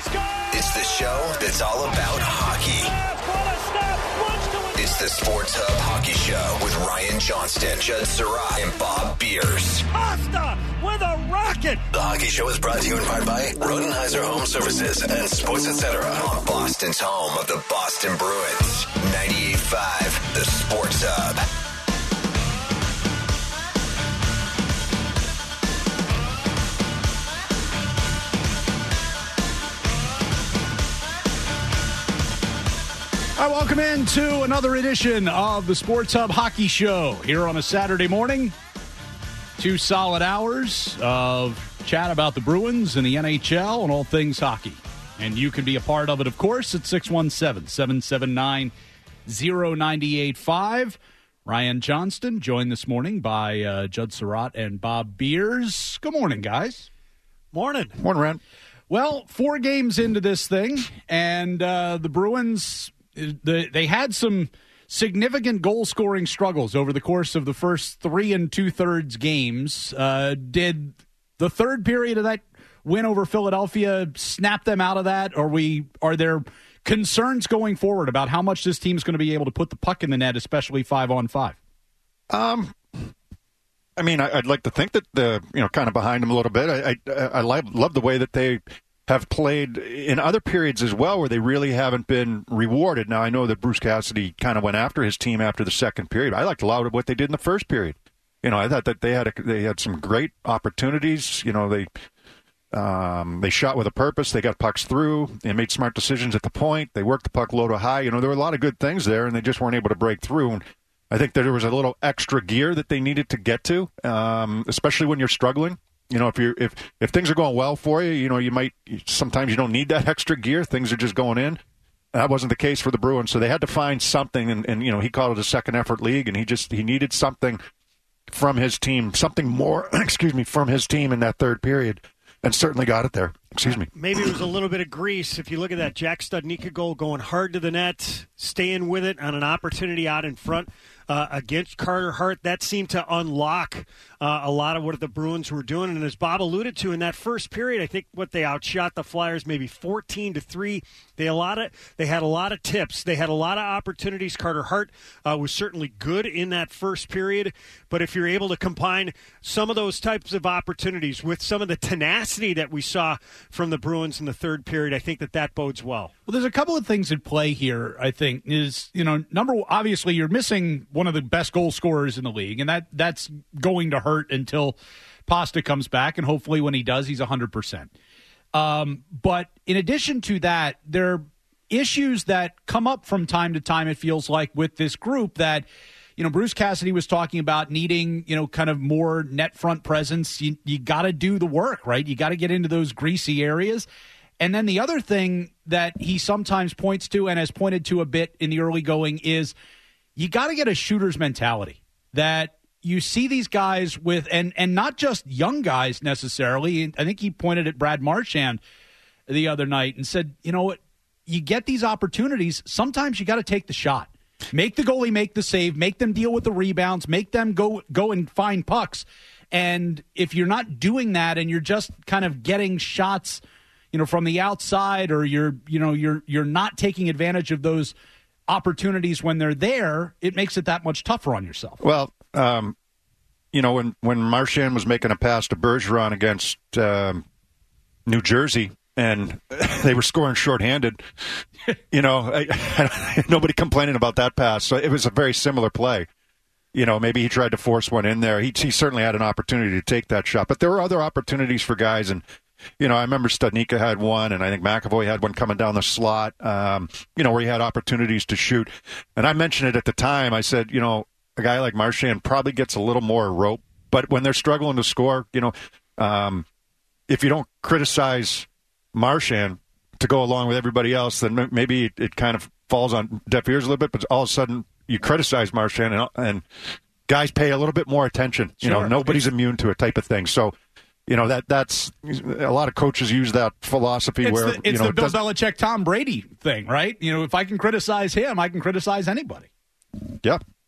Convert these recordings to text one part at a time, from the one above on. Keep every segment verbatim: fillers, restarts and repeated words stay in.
It's the show that's all about hockey. It's the Sports Hub Hockey Show with Ryan Johnston, Judd Surratt, and Bob Beers. Costa with a rocket. The Hockey Show is brought to you in part by Rodenheiser Home Services and Sports Etc. on Boston's home of the Boston Bruins. ninety-eight point five, the Sports Hub. All right, welcome into another edition of the Sports Hub Hockey Show here on a Saturday morning. Two solid hours of chat about the Bruins and the N H L and all things hockey. And you can be a part of it, of course, at six one seven, seven seven nine, zero nine eight five. Ryan Johnston, joined this morning by uh, Judd Surratt and Bob Beers. Good morning, guys. Morning. Morning, Ryan. Well, four games into this thing, and uh, the Bruins... The, they had some significant goal-scoring struggles over the course of the first three and two-thirds games. Uh, did the third period of that win over Philadelphia snap them out of that? Or we are there concerns going forward about how much this team's going to be able to put the puck in the net, especially five on five? Um, I mean, I, I'd like to think that the you know kind of behind them a little bit. I I, I love, love the way that they have played in other periods as well where they really haven't been rewarded. Now, I know that Bruce Cassidy kind of went after his team after the second period. I liked a lot of what they did in the first period. You know, I thought that they had a, they had some great opportunities. You know, they um, they shot with a purpose. They got pucks through. They made smart decisions at the point. They worked the puck low to high. You know, there were a lot of good things there, and they just weren't able to break through. And I think that there was a little extra gear that they needed to get to, um, especially when you're struggling. You know, if you're if if things are going well for you, you know, you might sometimes you don't need that extra gear. Things are just going in. That wasn't the case for the Bruins, so they had to find something. And, and you know, he called it a second effort league, and he just he needed something from his team, something more. excuse me, from his team in that third period, and certainly got it there. Excuse me. Maybe it was a little bit of grease. If you look at that Jack Studnicka goal, going hard to the net, staying with it on an opportunity out in front. Uh, against Carter Hart, that seemed to unlock uh, a lot of what the Bruins were doing. And as Bob alluded to in that first period, I think what they outshot the Flyers maybe fourteen to three. They a lot of they had a lot of tips. They had a lot of opportunities. Carter Hart uh, was certainly good in that first period. But if you're able to combine some of those types of opportunities with some of the tenacity that we saw from the Bruins in the third period, I think that that bodes well. Well, there's a couple of things at play here, I think, is, you know, number one, obviously you're missing one of the best goal scorers in the league, and that that's going to hurt until Pasta comes back, and hopefully when he does, he's one hundred percent. Um, but in addition to that, there are issues that come up from time to time, it feels like, with this group that, you know, Bruce Cassidy was talking about needing, you know, kind of more net front presence. You, you got to do the work, right? You got to get into those greasy areas. And then the other thing that he sometimes points to and has pointed to a bit in the early going is you got to get a shooter's mentality that you see these guys with, and, and not just young guys necessarily. I think he pointed at Brad Marchand the other night and said, you know what, you get these opportunities. Sometimes you got to take the shot. Make the goalie make the save, make them deal with the rebounds, make them go go and find pucks. And if you're not doing that and you're just kind of getting shots, you know, from the outside, or you're, you know, you're you're not taking advantage of those opportunities when they're there, it makes it that much tougher on yourself. Well, um, you know, when, when Marchand was making a pass to Bergeron against um, New Jersey, and they were scoring shorthanded, you know, I, I, nobody complaining about that pass. So it was a very similar play. You know, maybe he tried to force one in there. He, he certainly had an opportunity to take that shot. But there were other opportunities for guys, and you know, I remember Studnicka had one, and I think McAvoy had one coming down the slot, um, you know, where he had opportunities to shoot. And I mentioned it at the time. I said, you know, a guy like Marchand probably gets a little more rope. But when they're struggling to score, you know, um, if you don't criticize Marchand to go along with everybody else, then maybe it, it kind of falls on deaf ears a little bit. But all of a sudden, you criticize Marchand, and, and guys pay a little bit more attention. You Sure. know, nobody's immune to it type of thing. So, you know, that that's a lot of coaches use that philosophy it's where the, it's you know, the Bill does, Belichick, Tom Brady thing, right? You know, if I can criticize him, I can criticize anybody. Yeah,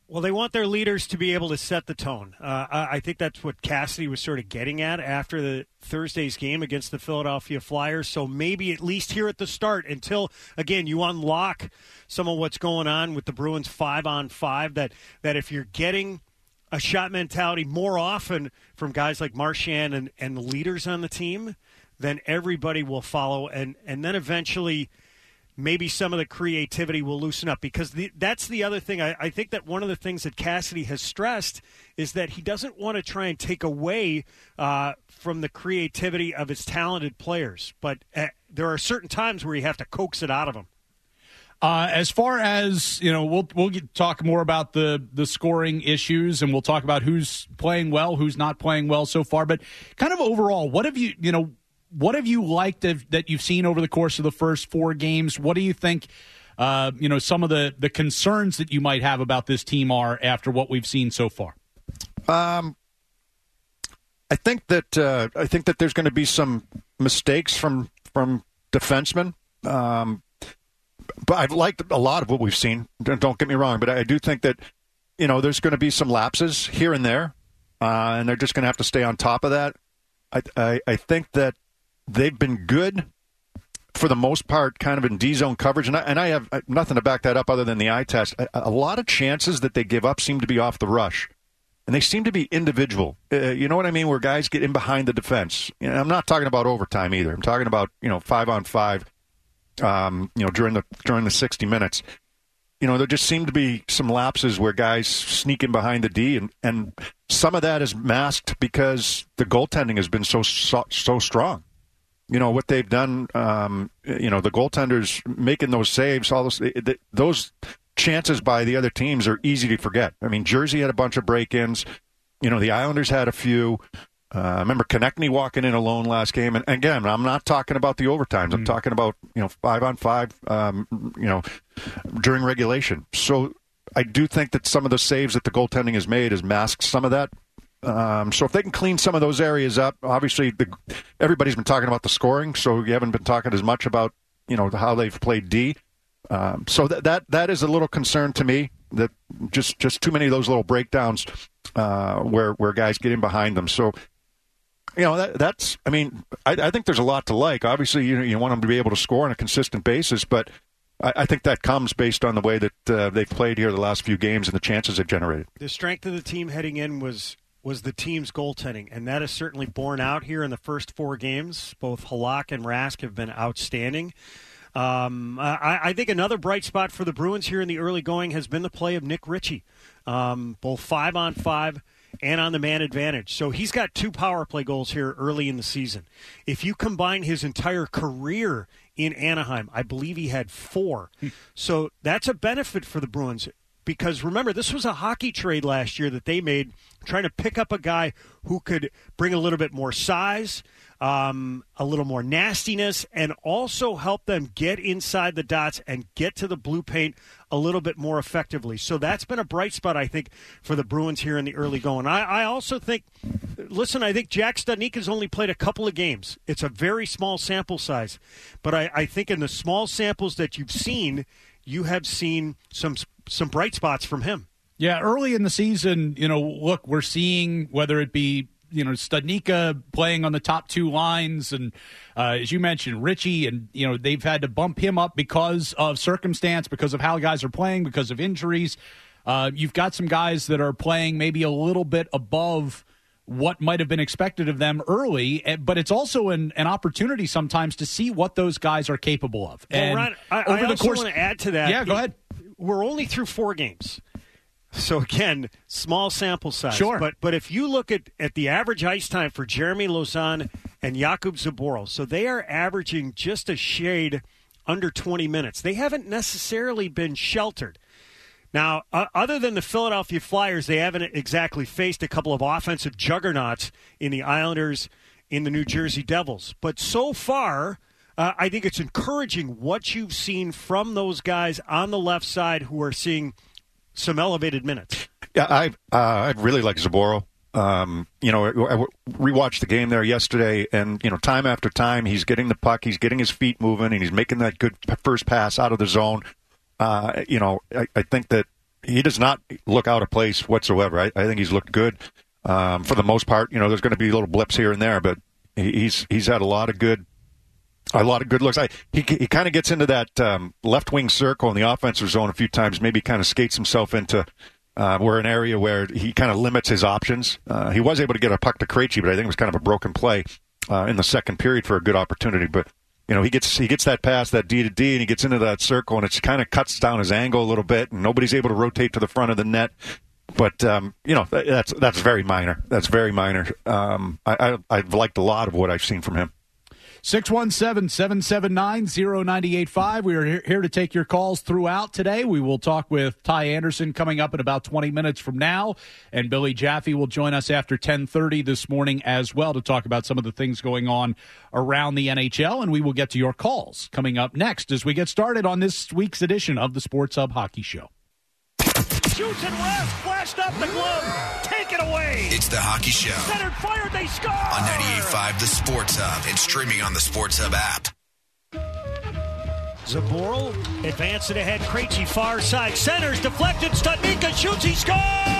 Well, they want their leaders to be able to set the tone. Uh, I think that's what Cassidy was sort of getting at after the Thursday's game against the Philadelphia Flyers. So maybe at least here at the start until, again, you unlock some of what's going on with the Bruins five on five, that, that if you're getting a shot mentality more often from guys like Marchand and, and the leaders on the team, then everybody will follow. And, and then eventually – maybe some of the creativity will loosen up, because the, that's the other thing. I, I think that one of the things that Cassidy has stressed is that he doesn't want to try and take away uh, from the creativity of his talented players. But uh, there are certain times where you have to coax it out of them. Uh, as far as, you know, we'll we'll get, talk more about the, the scoring issues, and we'll talk about who's playing well, who's not playing well so far. But kind of overall, what have you, you know, what have you liked of, that you've seen over the course of the first four games? What do you think, uh, you know, some of the, the concerns that you might have about this team are after what we've seen so far? Um, I think that uh, I think that there's going to be some mistakes from from defensemen. Um, but I've liked a lot of what we've seen. Don't, don't get me wrong, but I do think that, you know, there's going to be some lapses here and there, uh, and they're just going to have to stay on top of that. I, I, I think that they've been good for the most part, kind of in D-zone coverage, and I, and I have nothing to back that up other than the eye test. A, a lot of chances that they give up seem to be off the rush, and they seem to be individual. Uh, you know what I mean? Where guys get in behind the defense. You know, I'm not talking about overtime either. I'm talking about, you know, five on five. Um, you know, during the during the sixty minutes. You know, there just seem to be some lapses where guys sneak in behind the D, and, and some of that is masked because the goaltending has been so so, so strong. You know, what they've done, um, you know, the goaltenders making those saves, all those, those chances by the other teams are easy to forget. I mean, Jersey had a bunch of break-ins. You know, the Islanders had a few. Uh, I remember Konechny walking in alone last game. And again, I'm not talking about the overtimes. I'm mm. talking about, you know, five on five, um, you know, during regulation. So I do think that some of the saves that the goaltending has made has masked some of that. Um, so if they can clean some of those areas up, obviously the, everybody's been talking about the scoring, so you haven't been talking as much about, you know, how they've played D. Um, so that that that is a little concern to me, that just just too many of those little breakdowns uh, where where guys get in behind them. So, you know, that that's I mean, I, I think there's a lot to like. Obviously, you know, you want them to be able to score on a consistent basis, but I, I think that comes based on the way that uh, they've played here the last few games and the chances they've generated. The strength of the team heading in was. was the team's goaltending, and that is certainly borne out here in the first four games. Both Halak and Rask have been outstanding. Um, I, I think another bright spot for the Bruins here in the early going has been the play of Nick Ritchie, um, both five on five and on the man advantage. So he's got two power play goals here early in the season. If you combine his entire career in Anaheim, I believe he had four. So that's a benefit for the Bruins. Because remember, this was a hockey trade last year that they made, trying to pick up a guy who could bring a little bit more size, um, a little more nastiness, and also help them get inside the dots and get to the blue paint a little bit more effectively. So that's been a bright spot, I think, for the Bruins here in the early going. I, I also think, listen, I think Jack Studnicka has only played a couple of games. It's a very small sample size. But I, I think in the small samples that you've seen, you have seen some some bright spots from him. Yeah, early in the season, you know, look, we're seeing whether it be, you know, Studnicka playing on the top two lines, and uh, as you mentioned, Ritchie, and, you know, they've had to bump him up because of circumstance, because of how guys are playing, because of injuries. Uh, you've got some guys that are playing maybe a little bit above what might have been expected of them early, but it's also an, an opportunity sometimes to see what those guys are capable of. Well, and Ron, I, over I the also course, want to add to that. Yeah, go ahead. We're only through four games. So, again, small sample size. Sure. But but if you look at, at the average ice time for Jeremy Lauzon and Jakub Zboril, so they are averaging just a shade under twenty minutes. They haven't necessarily been sheltered. Now, uh, other than the Philadelphia Flyers, they haven't exactly faced a couple of offensive juggernauts in the Islanders, in the New Jersey Devils. But so far, uh, I think it's encouraging what you've seen from those guys on the left side who are seeing some elevated minutes. Yeah, I uh, I really like Zboril. Um, you know, I rewatched the game there yesterday, and, you know, time after time, he's getting the puck, he's getting his feet moving, and he's making that good first pass out of the zone. Uh, you know, I, I think that he does not look out of place whatsoever. I, I think he's looked good um, for the most part. You know, there's going to be little blips here and there, but he's he's had a lot of good a lot of good looks. I, he he kind of gets into that um, left wing circle in the offensive zone a few times. Maybe kind of skates himself into uh, where an area where he kind of limits his options. Uh, he was able to get a puck to Krejci, but I think it was kind of a broken play uh, in the second period for a good opportunity. But you know, he gets he gets that pass, that D to D, and he gets into that circle, and it kind of cuts down his angle a little bit, and nobody's able to rotate to the front of the net. But um, you know, that's that's very minor. That's very minor. Um, I, I I've liked a lot of what I've seen from him. six one seven, seven seven nine, zero nine eight five. We are here to take your calls throughout today. We will talk with Ty Anderson coming up in about twenty minutes from now, and Billy Jaffe will join us after ten thirty this morning as well to talk about some of the things going on around the N H L, and we will get to your calls coming up next as we get started on this week's edition of the Sports Hub Hockey Show. Shoots and West, flashed up the glove, take it away. It's the Hockey Show. Centered, fired, they score! On ninety-eight point five, the Sports Hub, and streaming on the Sports Hub app. Zaboral, advancing ahead, Krejci, far side, centers, deflected, Studnicka shoots, he scores!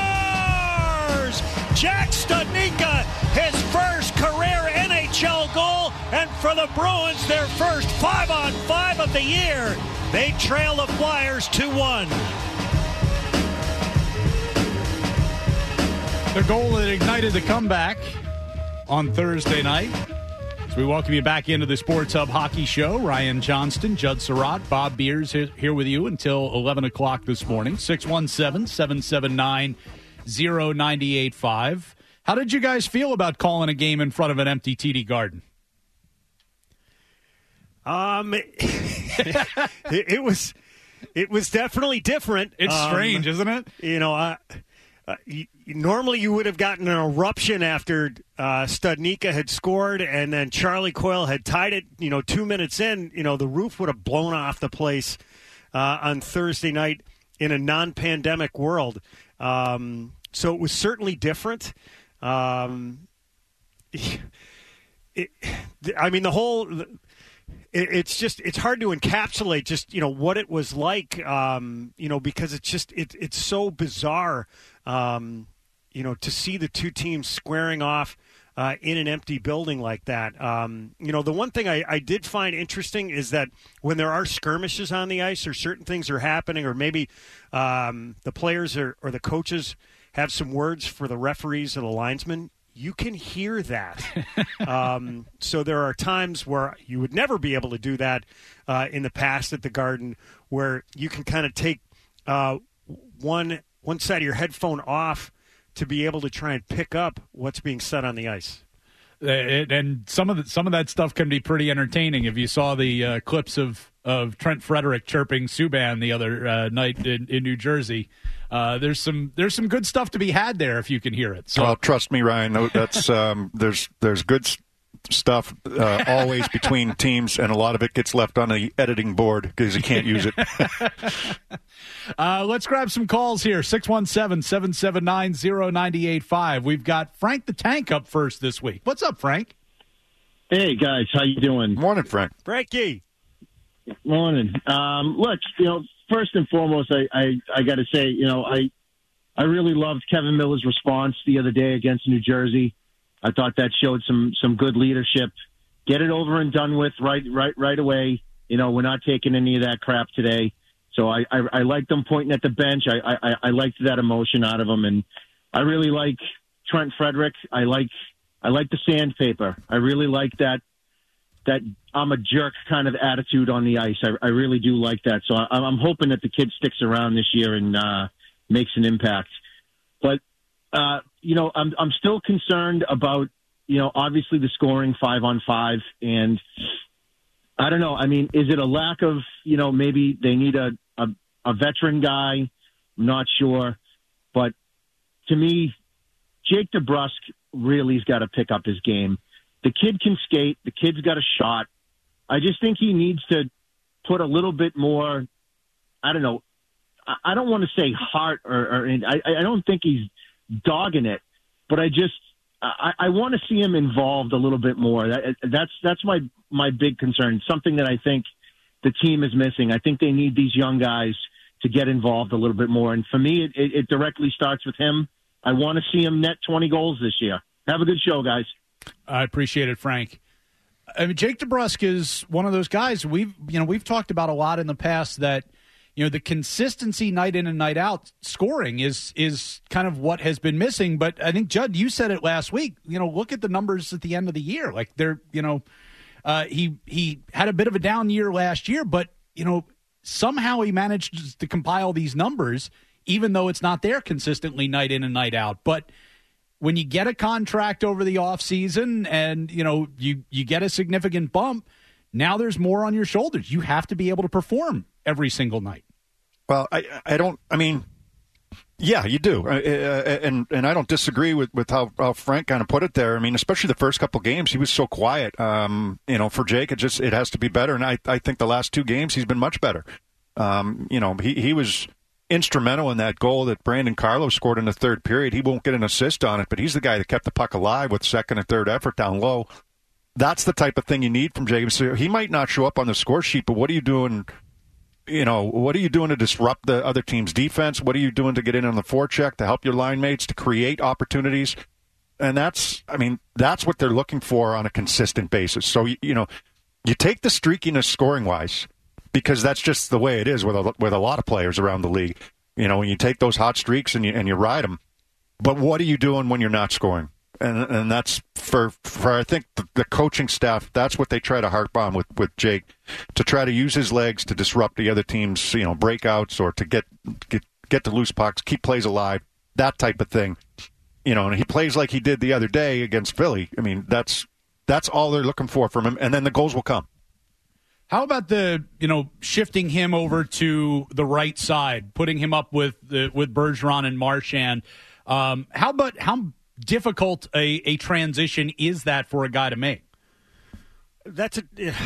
Jack Studnicka, his first career N H L goal, and for the Bruins, their first five-on-five of the year. They trail the Flyers two one. The goal that ignited the comeback on Thursday night. So we welcome you back into the Sports Hub Hockey Show. Ryan Johnston, Judd Surratt, Bob Beers here with you until eleven o'clock this morning. six one seven, seven seven nine, zero nine eight five. How did you guys feel about calling a game in front of an empty T D Garden? Um, it, it was it was definitely different. It's um, strange, isn't it? You know, I. Uh, you, normally you would have gotten an eruption after uh, Studnicka had scored and then Charlie Coyle had tied it, you know, two minutes in. You know, the roof would have blown off the place uh, on Thursday night in a non-pandemic world. Um, so it was certainly different. Um, it, I mean, the whole... It's just it's hard to encapsulate just you know what it was like um, you know because it's just it, it's so bizarre um, you know to see the two teams squaring off uh, in an empty building like that. Um, you know the one thing I, I did find interesting is that when there are skirmishes on the ice or certain things are happening or maybe um, the players or, or the coaches have some words for the referees or the linesmen. You can hear that. um, so there are times where you would never be able to do that uh, in the past at the Garden, where you can kind of take uh, one one side of your headphone off to be able to try and pick up what's being said on the ice. It, and some of the, some of that stuff can be pretty entertaining. If you saw the uh, clips of, of Trent Frederick chirping Subban the other uh, night in, in New Jersey, uh, there's some there's some good stuff to be had there if you can hear it. So, well, trust me, Ryan. That's um, there's there's good stuff uh, always between teams, and a lot of it gets left on the editing board because you can't use it. uh, let's grab some calls here. six one seven, seven seven nine, zero nine eight five. We've got Frank the Tank up first this week. What's up, Frank? Hey, guys. How you doing? Morning, Frank. Frankie. Morning. Um, look, you know, first and foremost, I, I, I got to say, you know, I I really loved Kevin Miller's response the other day against New Jersey. I thought that showed some some good leadership. Get it over and done with right right right away. You know, we're not taking any of that crap today. So I I, I liked them pointing at the bench. I, I I liked that emotion out of them, and I really like Trent Frederick. I like I like the sandpaper. I really like that that I'm a jerk kind of attitude on the ice. I, I really do like that. So I, I'm hoping that the kid sticks around this year and uh, makes an impact. But uh, you know, I'm I'm still concerned about, you know, obviously the scoring five on five, and I don't know. I mean, is it a lack of, you know, maybe they need a a, a veteran guy? I'm not sure, but to me, Jake DeBrusk really's got to pick up his game. The kid can skate. The kid's got a shot. I just think he needs to put a little bit more. I don't know. I don't want to say heart, or, or I, I don't think he's dogging it, but I just I, I want to see him involved a little bit more. That, that's that's my my big concern. Something that I think the team is missing. I think they need these young guys to get involved a little bit more. And for me, it, it, it directly starts with him. I want to see him net twenty goals this year. Have a good show, guys. I appreciate it, Frank. I mean, Jake DeBrusk is one of those guys we've you know we've talked about a lot in the past that you know the consistency night in and night out scoring is is kind of what has been missing. But I think Judd, you said it last week. You know, look at the numbers at the end of the year. Like they're you know uh, he he had a bit of a down year last year, but you know somehow he managed to compile these numbers, even though it's not there consistently night in and night out. But when you get a contract over the offseason and, you know, you, you get a significant bump, now there's more on your shoulders. You have to be able to perform every single night. Well, I I don't, I mean, yeah, you do. Uh, and and I don't disagree with, with how, how Frank kind of put it there. I mean, especially the first couple games, he was so quiet. Um, you know, for Jake, it just, it has to be better. And I, I think the last two games, he's been much better. Um, you know, he, he was instrumental in that goal that Brandon Carlo scored in the third period. He won't get an assist on it, but he's the guy that kept the puck alive with second and third effort down low. That's the type of thing you need from Jacob. So he might not show up on the score sheet, but what are you doing? You know, what are you doing to disrupt the other team's defense? What are you doing to get in on the forecheck, to help your line mates, to create opportunities? And that's, I mean, that's what they're looking for on a consistent basis. So, you, you know, you take the streakiness scoring-wise, because that's just the way it is with a, with a lot of players around the league. You know, when you take those hot streaks and you and you ride them. But what are you doing when you're not scoring? And and that's for, for I think, the, the coaching staff, that's what they try to harp on with, with Jake, to try to use his legs to disrupt the other team's, you know, breakouts or to get get, get the loose pucks, keep plays alive, that type of thing. You know, and he plays like he did the other day against Philly. I mean, that's that's all they're looking for from him, and then the goals will come. How about the, you know, shifting him over to the right side, putting him up with the, with Bergeron and Marchand? Um, how about how difficult a, a transition is that for a guy to make? That's a,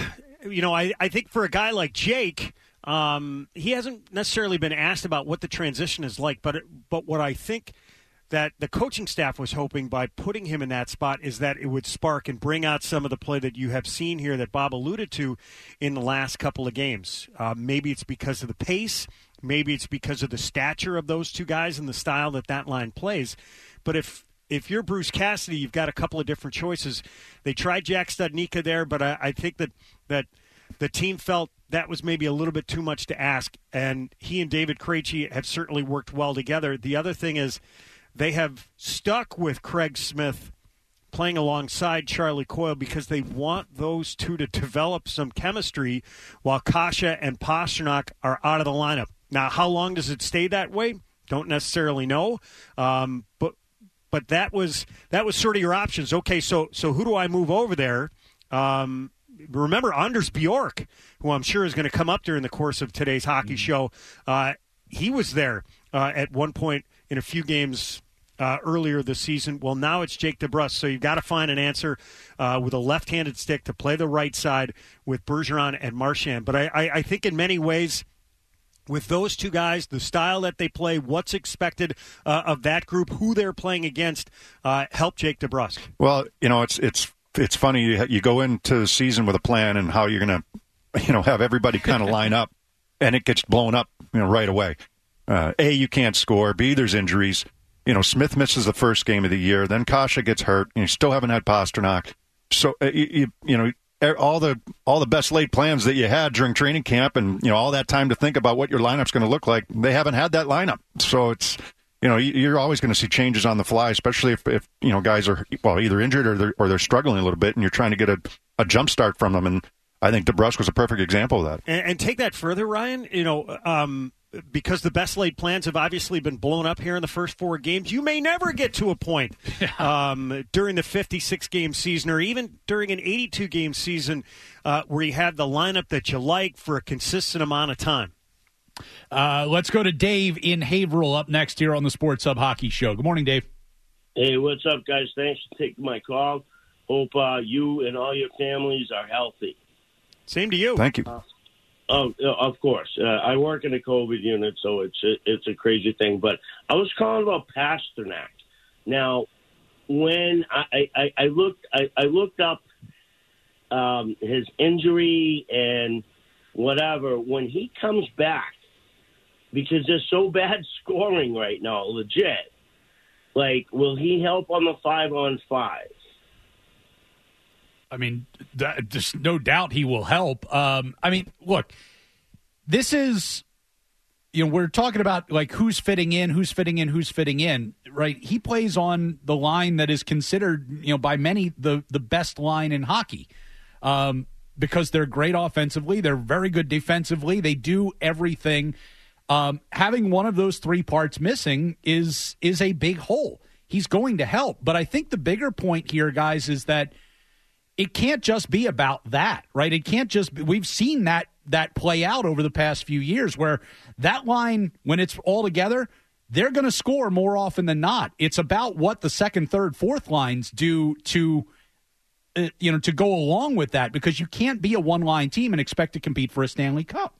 you know, I, I think for a guy like Jake, um, he hasn't necessarily been asked about what the transition is like, but but what I think that the coaching staff was hoping by putting him in that spot is that it would spark and bring out some of the play that you have seen here that Bob alluded to in the last couple of games. Uh, maybe it's because of the pace. Maybe it's because of the stature of those two guys and the style that that line plays. But if if you're Bruce Cassidy, you've got a couple of different choices. They tried Jack Studnicka there, but I, I think that, that the team felt that was maybe a little bit too much to ask. And he and David Krejci have certainly worked well together. The other thing is, they have stuck with Craig Smith playing alongside Charlie Coyle because they want those two to develop some chemistry while Kasha and Pastrnak are out of the lineup. Now, how long does it stay that way? Don't necessarily know. Um, but but that was that was sort of your options. Okay, so so who do I move over there? Um, remember Anders Bjork, who I'm sure is going to come up during the course of today's hockey show. Uh, he was there uh, at one point in a few games uh, earlier this season. Well, now it's Jake DeBrusk, so you've got to find an answer uh, with a left-handed stick to play the right side with Bergeron and Marchand. But I, I, I think in many ways, with those two guys, the style that they play, what's expected uh, of that group, who they're playing against, uh, help Jake DeBrusk. Well, you know, it's it's it's funny. You, you go into the season with a plan and how you're going to, you know, have everybody kind of line up, and it gets blown up, you know, right away. Uh, A, you can't score. B, there's injuries. You know, Smith misses the first game of the year. Then Kasha gets hurt. And you still haven't had Pastrnak. So, uh, you, you know, all the all the best laid plans that you had during training camp and, you know, all that time to think about what your lineup's going to look like, they haven't had that lineup. So it's, you know, you're always going to see changes on the fly, especially if, if you know, guys are, well, either injured or they're, or they're struggling a little bit and you're trying to get a, a jump start from them. And I think DeBrusk was a perfect example of that. And, and take that further, Ryan, you know, um, because the best laid plans have obviously been blown up here in the first four games, you may never get to a point um, during the fifty-six game season or even during an eighty-two game season uh, where you have the lineup that you like for a consistent amount of time. Uh, let's go to Dave in Haverhill up next here on the Sports Hub Hockey Show. Good morning, Dave. Hey, what's up, guys? Thanks for taking my call. Hope uh, you and all your families are healthy. Same to you. Thank you. Uh, Oh, of course. Uh, I work in a COVID unit, so it's a, it's a crazy thing. But I was calling about Pastrnak. Now, when I, I, I looked I, I looked up um, his injury and whatever, when he comes back, because they're so bad scoring right now, legit. Like, will he help on the five on five? I mean, that, just no doubt he will help. Um, I mean, look, this is, you know, we're talking about like who's fitting in, who's fitting in, who's fitting in, right? He plays on the line that is considered, you know, by many the the best line in hockey, um, because they're great offensively, they're very good defensively, they do everything. Um, having one of those three parts missing is is a big hole. He's going to help. But I think the bigger point here, guys, is that it can't just be about that, right? It can't just be, we've seen that that play out over the past few years where that line, when it's all together, they're going to score more often than not. It's about what the second, third, fourth lines do to uh, you know, to go along with that, because you can't be a one-line team and expect to compete for a Stanley Cup.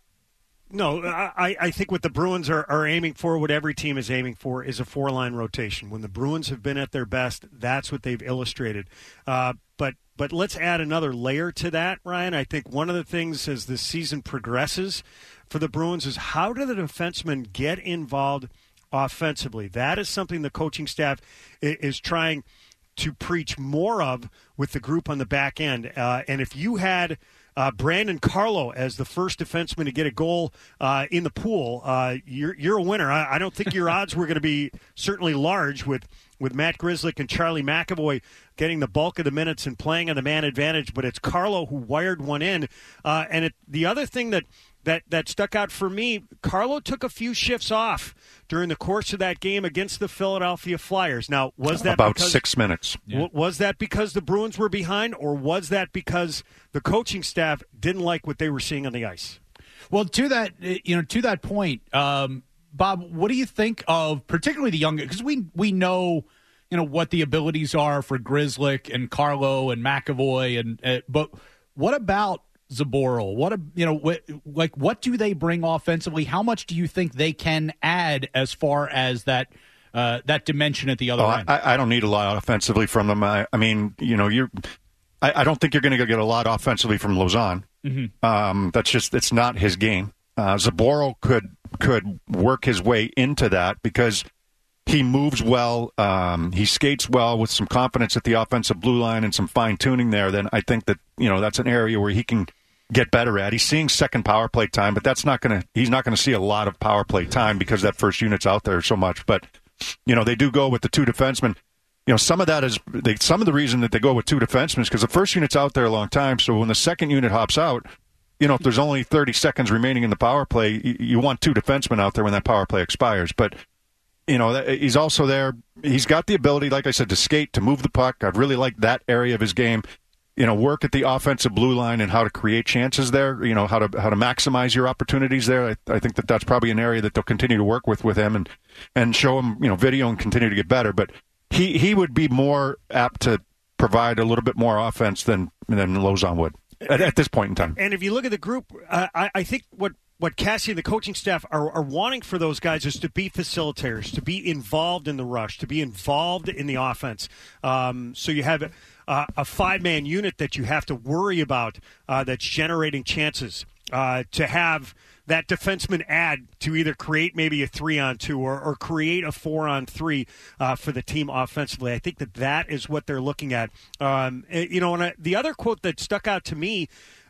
No, I, I think what the Bruins are, are aiming for, what every team is aiming for, is a four-line rotation. When the Bruins have been at their best, that's what they've illustrated. Uh, but but let's add another layer to that, Ryan. I think one of the things as the season progresses for the Bruins is how do the defensemen get involved offensively? That is something the coaching staff is trying to preach more of with the group on the back end. Uh, and if you had Uh, Brandon Carlo as the first defenseman to get a goal uh, in the pool, uh, you're you're a winner. I, I don't think your odds were going to be certainly large with, with Matt Grzelcyk and Charlie McAvoy getting the bulk of the minutes and playing on the man advantage, but it's Carlo who wired one in. Uh, and it, the other thing that, that, that stuck out for me, Carlo took a few shifts off during the course of that game against the Philadelphia Flyers. Now, was that about because, six minutes? W- was that because the Bruins were behind, or was that because the coaching staff didn't like what they were seeing on the ice? Well, to that, you know, to that point, um, Bob, what do you think of particularly the younger? Because we we know, you know, what the abilities are for Grzelcyk and Carlo and McAvoy, and uh, but what about Zboril? What a, you know, what, like what do they bring offensively? How much do you think they can add as far as that uh, that dimension at the other oh, end? I, I don't need a lot offensively from them. I, I mean, you know, you're. I, I don't think you're going to get a lot offensively from Lausanne. Mm-hmm. Um, that's just it's not his game. Uh, Zboril could could work his way into that because he moves well. Um, he skates well with some confidence at the offensive blue line and some fine tuning there. Then I think that you know that's an area where he can get better at. He's seeing second power play time, but that's not going to. He's not going to see a lot of power play time because that first unit's out there so much. But you know they do go with the two defensemen. You know some of that is they, some of the reason that they go with two defensemen is because the first unit's out there a long time. So when the second unit hops out, you know if there's only thirty seconds remaining in the power play, you, you want two defensemen out there when that power play expires. But you know he's also there. He's got the ability, like I said, to skate, to move the puck. I've really liked that area of his game. You know, work at the offensive blue line and how to create chances there. You know, how to how to maximize your opportunities there. I, I think that that's probably an area that they'll continue to work with with him and and show him you know video and continue to get better. But he he would be more apt to provide a little bit more offense than than Lausanne would at, at this point in time. And if you look at the group, uh, I, I think what. What Cassie and the coaching staff are, are wanting for those guys is to be facilitators, to be involved in the rush, to be involved in the offense. Um, so you have uh, a five-man unit that you have to worry about uh, that's generating chances. Uh, to have that defenseman add to either create maybe a three-on-two or, or create a four-on-three uh, for the team offensively. I think that that is what they're looking at. Um, you know, and I, the other quote that stuck out to me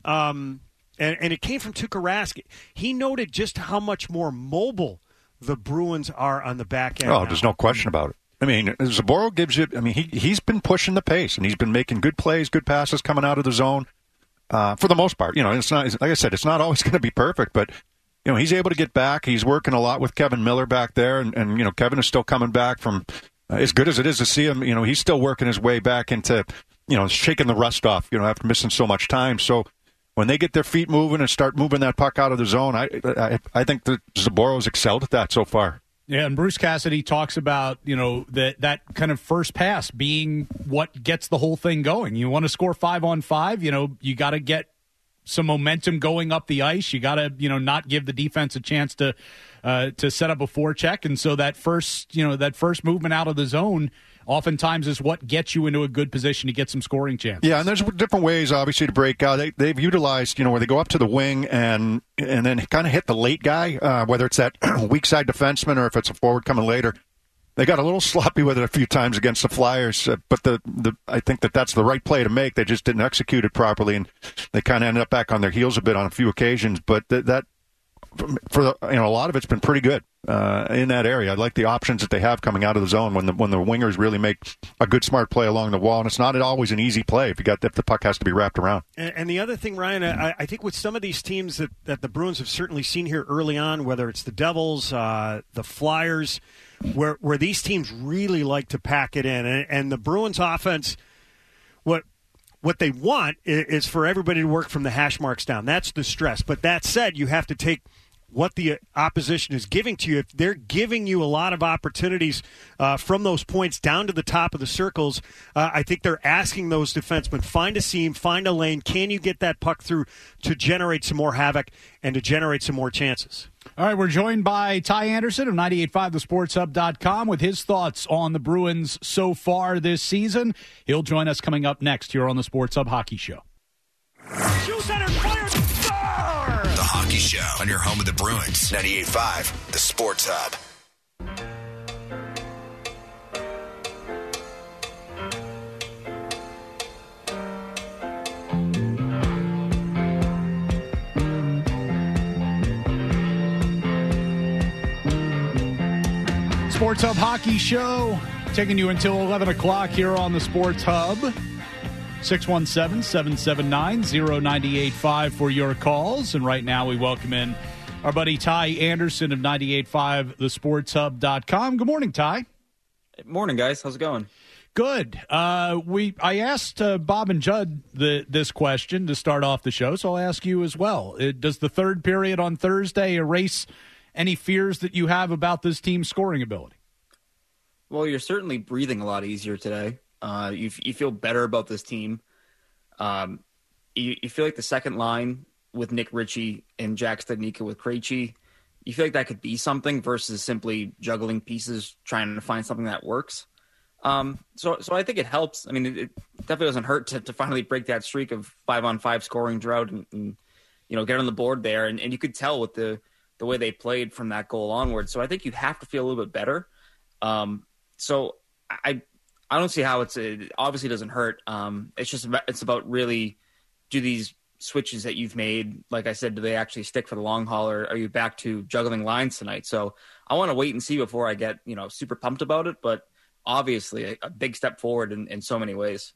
um, – And, and it came from Tuukka Rask. He noted just how much more mobile the Bruins are on the back end. Oh, now. There's no question about it. I mean, Zboril gives you. I mean, he he's been pushing the pace and he's been making good plays, good passes coming out of the zone. Uh, for the most part, you know, it's not like I said, it's not always going to be perfect, but you know, he's able to get back. He's working a lot with Kevin Miller back there, and, and you know, Kevin is still coming back from uh, as good as it is to see him. You know, he's still working his way back into you know shaking the rust off. You know, after missing so much time, so. When they get their feet moving and start moving that puck out of the zone, I I, I think that Zboril's excelled at that so far. Yeah, and Bruce Cassidy talks about, you know, that that kind of first pass being what gets the whole thing going. You want to score five on five, you know, you got to get some momentum going up the ice. You got to, you know, not give the defense a chance to uh, to set up a forecheck. And so that first, you know, that first movement out of the zone oftentimes is what gets you into a good position to get some scoring chances. Yeah, and there's different ways, obviously, to break out. They, they've utilized, you know, where they go up to the wing and and then kind of hit the late guy, uh, whether it's that weak side defenseman or if it's a forward coming later. They got a little sloppy with it a few times against the Flyers, uh, but the, the I think that that's the right play to make. They just didn't execute it properly, and they kind of ended up back on their heels a bit on a few occasions. But th- that, for the, you know, a lot of it's been pretty good uh, in that area. I like the options that they have coming out of the zone when the when the wingers really make a good, smart play along the wall. And it's not always an easy play if you got if the puck has to be wrapped around. And, and the other thing, Ryan, I, I think with some of these teams that, that the Bruins have certainly seen here early on, whether it's the Devils, uh, the Flyers, where where these teams really like to pack it in, and, and the Bruins offense, what what they want is, is for everybody to work from the hash marks down. That's the stress. But that said, you have to take what the opposition is giving to you. If they're giving you a lot of opportunities uh, from those points down to the top of the circles, uh, I think they're asking those defensemen, find a seam, find a lane. Can you get that puck through to generate some more havoc and to generate some more chances? All right, we're joined by Ty Anderson of ninety-eight point five the sports hub dot com with his thoughts on the Bruins so far this season. He'll join us coming up next here on the Sports Hub Hockey Show. Shoot center, fire, star! The Hockey Show on your home of the Bruins. ninety-eight point five the Sports Hub. Sports Hub Hockey Show, taking you until eleven o'clock here on the Sports Hub. six one seven, seven seven nine, zero nine eight five for your calls. And right now we welcome in our buddy Ty Anderson of ninety-eight point five the sports hub dot com. Good morning, Ty. Morning, guys. How's it going? Good. Uh, we I asked uh, Bob and Judd the, this question to start off the show, so I'll ask you as well. It, does the third period on Thursday erase any fears that you have about this team's scoring ability? Well, you're certainly breathing a lot easier today. Uh, you you feel better about this team. Um, you, you feel like the second line with Nick Ritchie and Jack Studnicka with Krejci, you feel like that could be something versus simply juggling pieces, trying to find something that works. Um, so so I think it helps. I mean, it, it definitely doesn't hurt to, to finally break that streak of five-on-five scoring drought and, and you know, get on the board there. And, and you could tell with the the way they played from that goal onward. So I think you have to feel a little bit better. Um, so I I don't see how it's it obviously doesn't hurt. Um, it's just about, it's about really do these switches that you've made. Like I said, do they actually stick for the long haul, or are you back to juggling lines tonight? So I want to wait and see before I get, you know, super pumped about it. But obviously a, a big step forward in, in so many ways.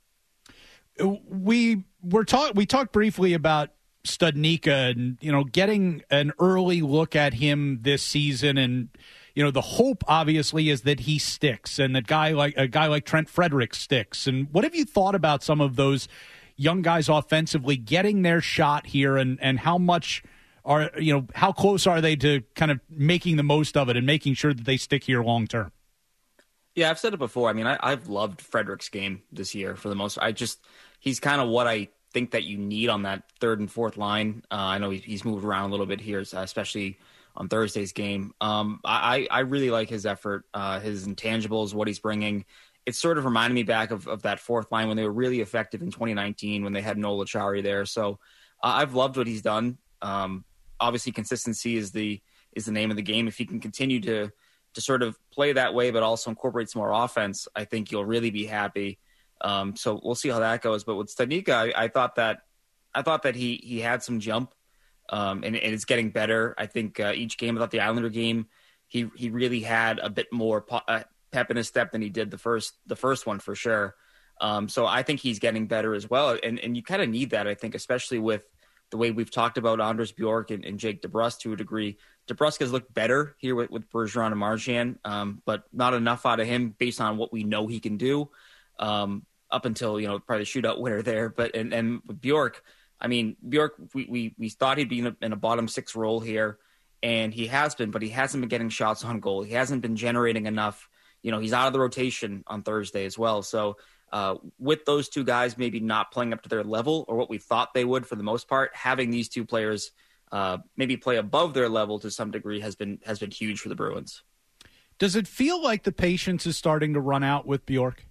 We were talk we talked briefly about Studnicka and, you know, getting an early look at him this season. And, you know, the hope obviously is that he sticks and that guy like a guy like Trent Frederick sticks. And what have you thought about some of those young guys offensively getting their shot here, and, and how much are, you know, how close are they to kind of making the most of it and making sure that they stick here long term? Yeah, I've said it before. I mean, I, I've loved Frederick's game this year for the most. I just he's kind of what I think that you need on that third and fourth line. Uh, I know he, he's moved around a little bit here, especially on Thursday's game. Um, I, I really like his effort, uh, his intangibles, what he's bringing. It sort of reminded me back of, of that fourth line when they were really effective in twenty nineteen when they had Noel Acciari there. So uh, I've loved what he's done. Um, obviously, consistency is the is the name of the game. If he can continue to to sort of play that way, but also incorporate some more offense, I think you'll really be happy. Um, so we'll see how that goes. But with Studnicka, I, I thought that I thought that he he had some jump, um, and, and it's getting better. I think uh, each game, I thought the Islander game, he he really had a bit more po- uh, pep in his step than he did the first the first one for sure. Um, so I think he's getting better as well, and and you kind of need that, I think, especially with the way we've talked about Anders Bjork and, and Jake DeBrusk to a degree. DeBrusk has looked better here with, with Bergeron and Marchand, um, but not enough out of him based on what we know he can do. Um, up until, you know, probably the shootout winner there. But and, and with Bjork, I mean, Bjork, we, we, we thought he'd be in a, in a bottom six role here, and he has been, but he hasn't been getting shots on goal. He hasn't been generating enough. You know, he's out of the rotation on Thursday as well. So uh, with those two guys maybe not playing up to their level or what we thought they would for the most part, having these two players uh, maybe play above their level to some degree has been has been huge for the Bruins. Does it feel like the patience is starting to run out with Bjork?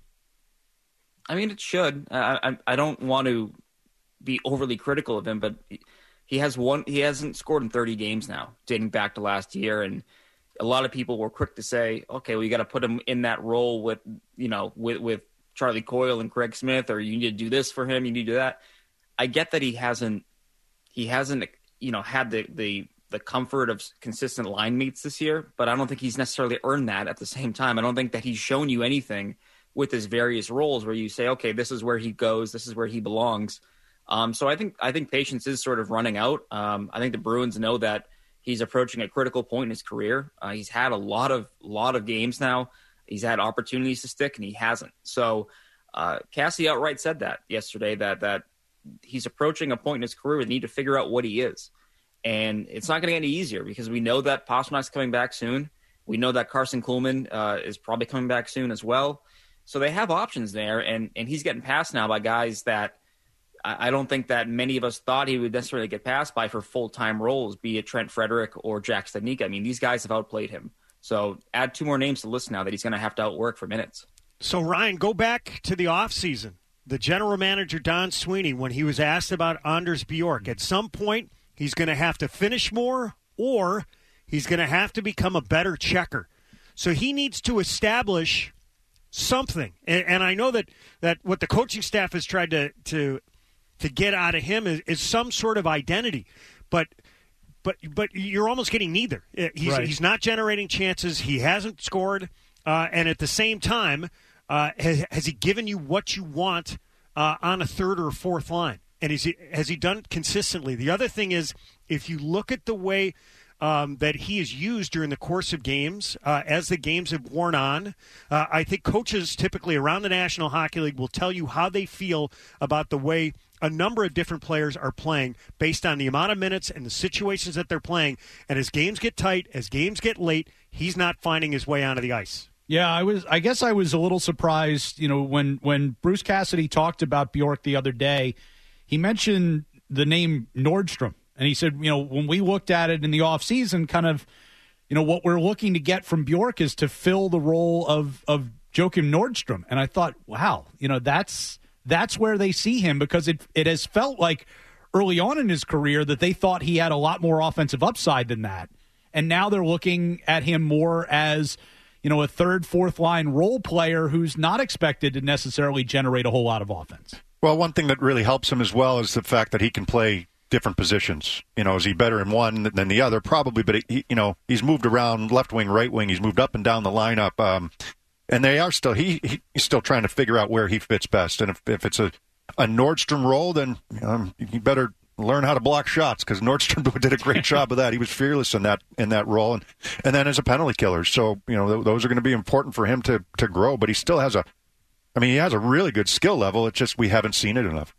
I mean, it should. I, I, I don't want to be overly critical of him, but he has one. He hasn't scored in thirty games now, dating back to last year, and a lot of people were quick to say, "Okay, well, you got to put him in that role with, you know, with with Charlie Coyle and Craig Smith, or you need to do this for him, you need to do that." I get that he hasn't, he hasn't, you know, had the the the comfort of consistent line meets this year, but I don't think he's necessarily earned that at the same time. I don't think that he's shown you anything with his various roles where you say, okay, this is where he goes, this is where he belongs. Um, so I think I think patience is sort of running out. Um, I think the Bruins know that he's approaching a critical point in his career. Uh, he's had a lot of lot of games now. He's had opportunities to stick, and he hasn't. So uh, Cassie outright said that yesterday, that that he's approaching a point in his career where they need to figure out what he is. And it's not going to get any easier because we know that Pasternak's coming back soon. We know that Carson Kuhlman uh, is probably coming back soon as well. So they have options there, and, and he's getting passed now by guys that I, I don't think that many of us thought he would necessarily get passed by for full-time roles, be it Trent Frederic or Jack Studnicka. I mean, these guys have outplayed him. So add two more names to the list now that he's going to have to outwork for minutes. So, Ryan, go back to the offseason. The general manager, Don Sweeney, when he was asked about Anders Bjork, at some point he's going to have to finish more or he's going to have to become a better checker. So he needs to establish something. And, and I know that, that what the coaching staff has tried to to, to get out of him is, is some sort of identity. But but but you're almost getting neither. He's, right. he's not generating chances. He hasn't scored. Uh, and at the same time, uh, has, has he given you what you want uh, on a third or fourth line? And is he, has he done it consistently? The other thing is, if you look at the way um, that he is used during the course of games, uh, as the games have worn on, uh, I think coaches typically around the National Hockey League will tell you how they feel about the way a number of different players are playing based on the amount of minutes and the situations that they're playing. And as games get tight, as games get late, he's not finding his way onto the ice. Yeah, I was. I guess I was a little surprised, you know, when, when Bruce Cassidy talked about Bjork the other day. He mentioned the name Nordstrom, and he said, you know, when we looked at it in the offseason, kind of, you know, what we're looking to get from Bjork is to fill the role of of Joakim Nordstrom. And I thought, wow, you know, that's that's where they see him, because it it has felt like early on in his career that they thought he had a lot more offensive upside than that. And now they're looking at him more as, you know, a third, fourth line role player who's not expected to necessarily generate a whole lot of offense. Well, one thing that really helps him as well is the fact that he can play different positions. You know, is he better in one than the other? Probably, but he, you know, he's moved around left wing, right wing. He's moved up and down the lineup, um, and they are still he, he he's still trying to figure out where he fits best. And if, if it's a, a Nordstrom role, then um, you better learn how to block shots, because Nordstrom did a great job of that. He was fearless in that in that role, and and then as a penalty killer. So you know th- those are going to be important for him to to grow. But he still has a I mean, he has a really good skill level. It's just we haven't seen it enough.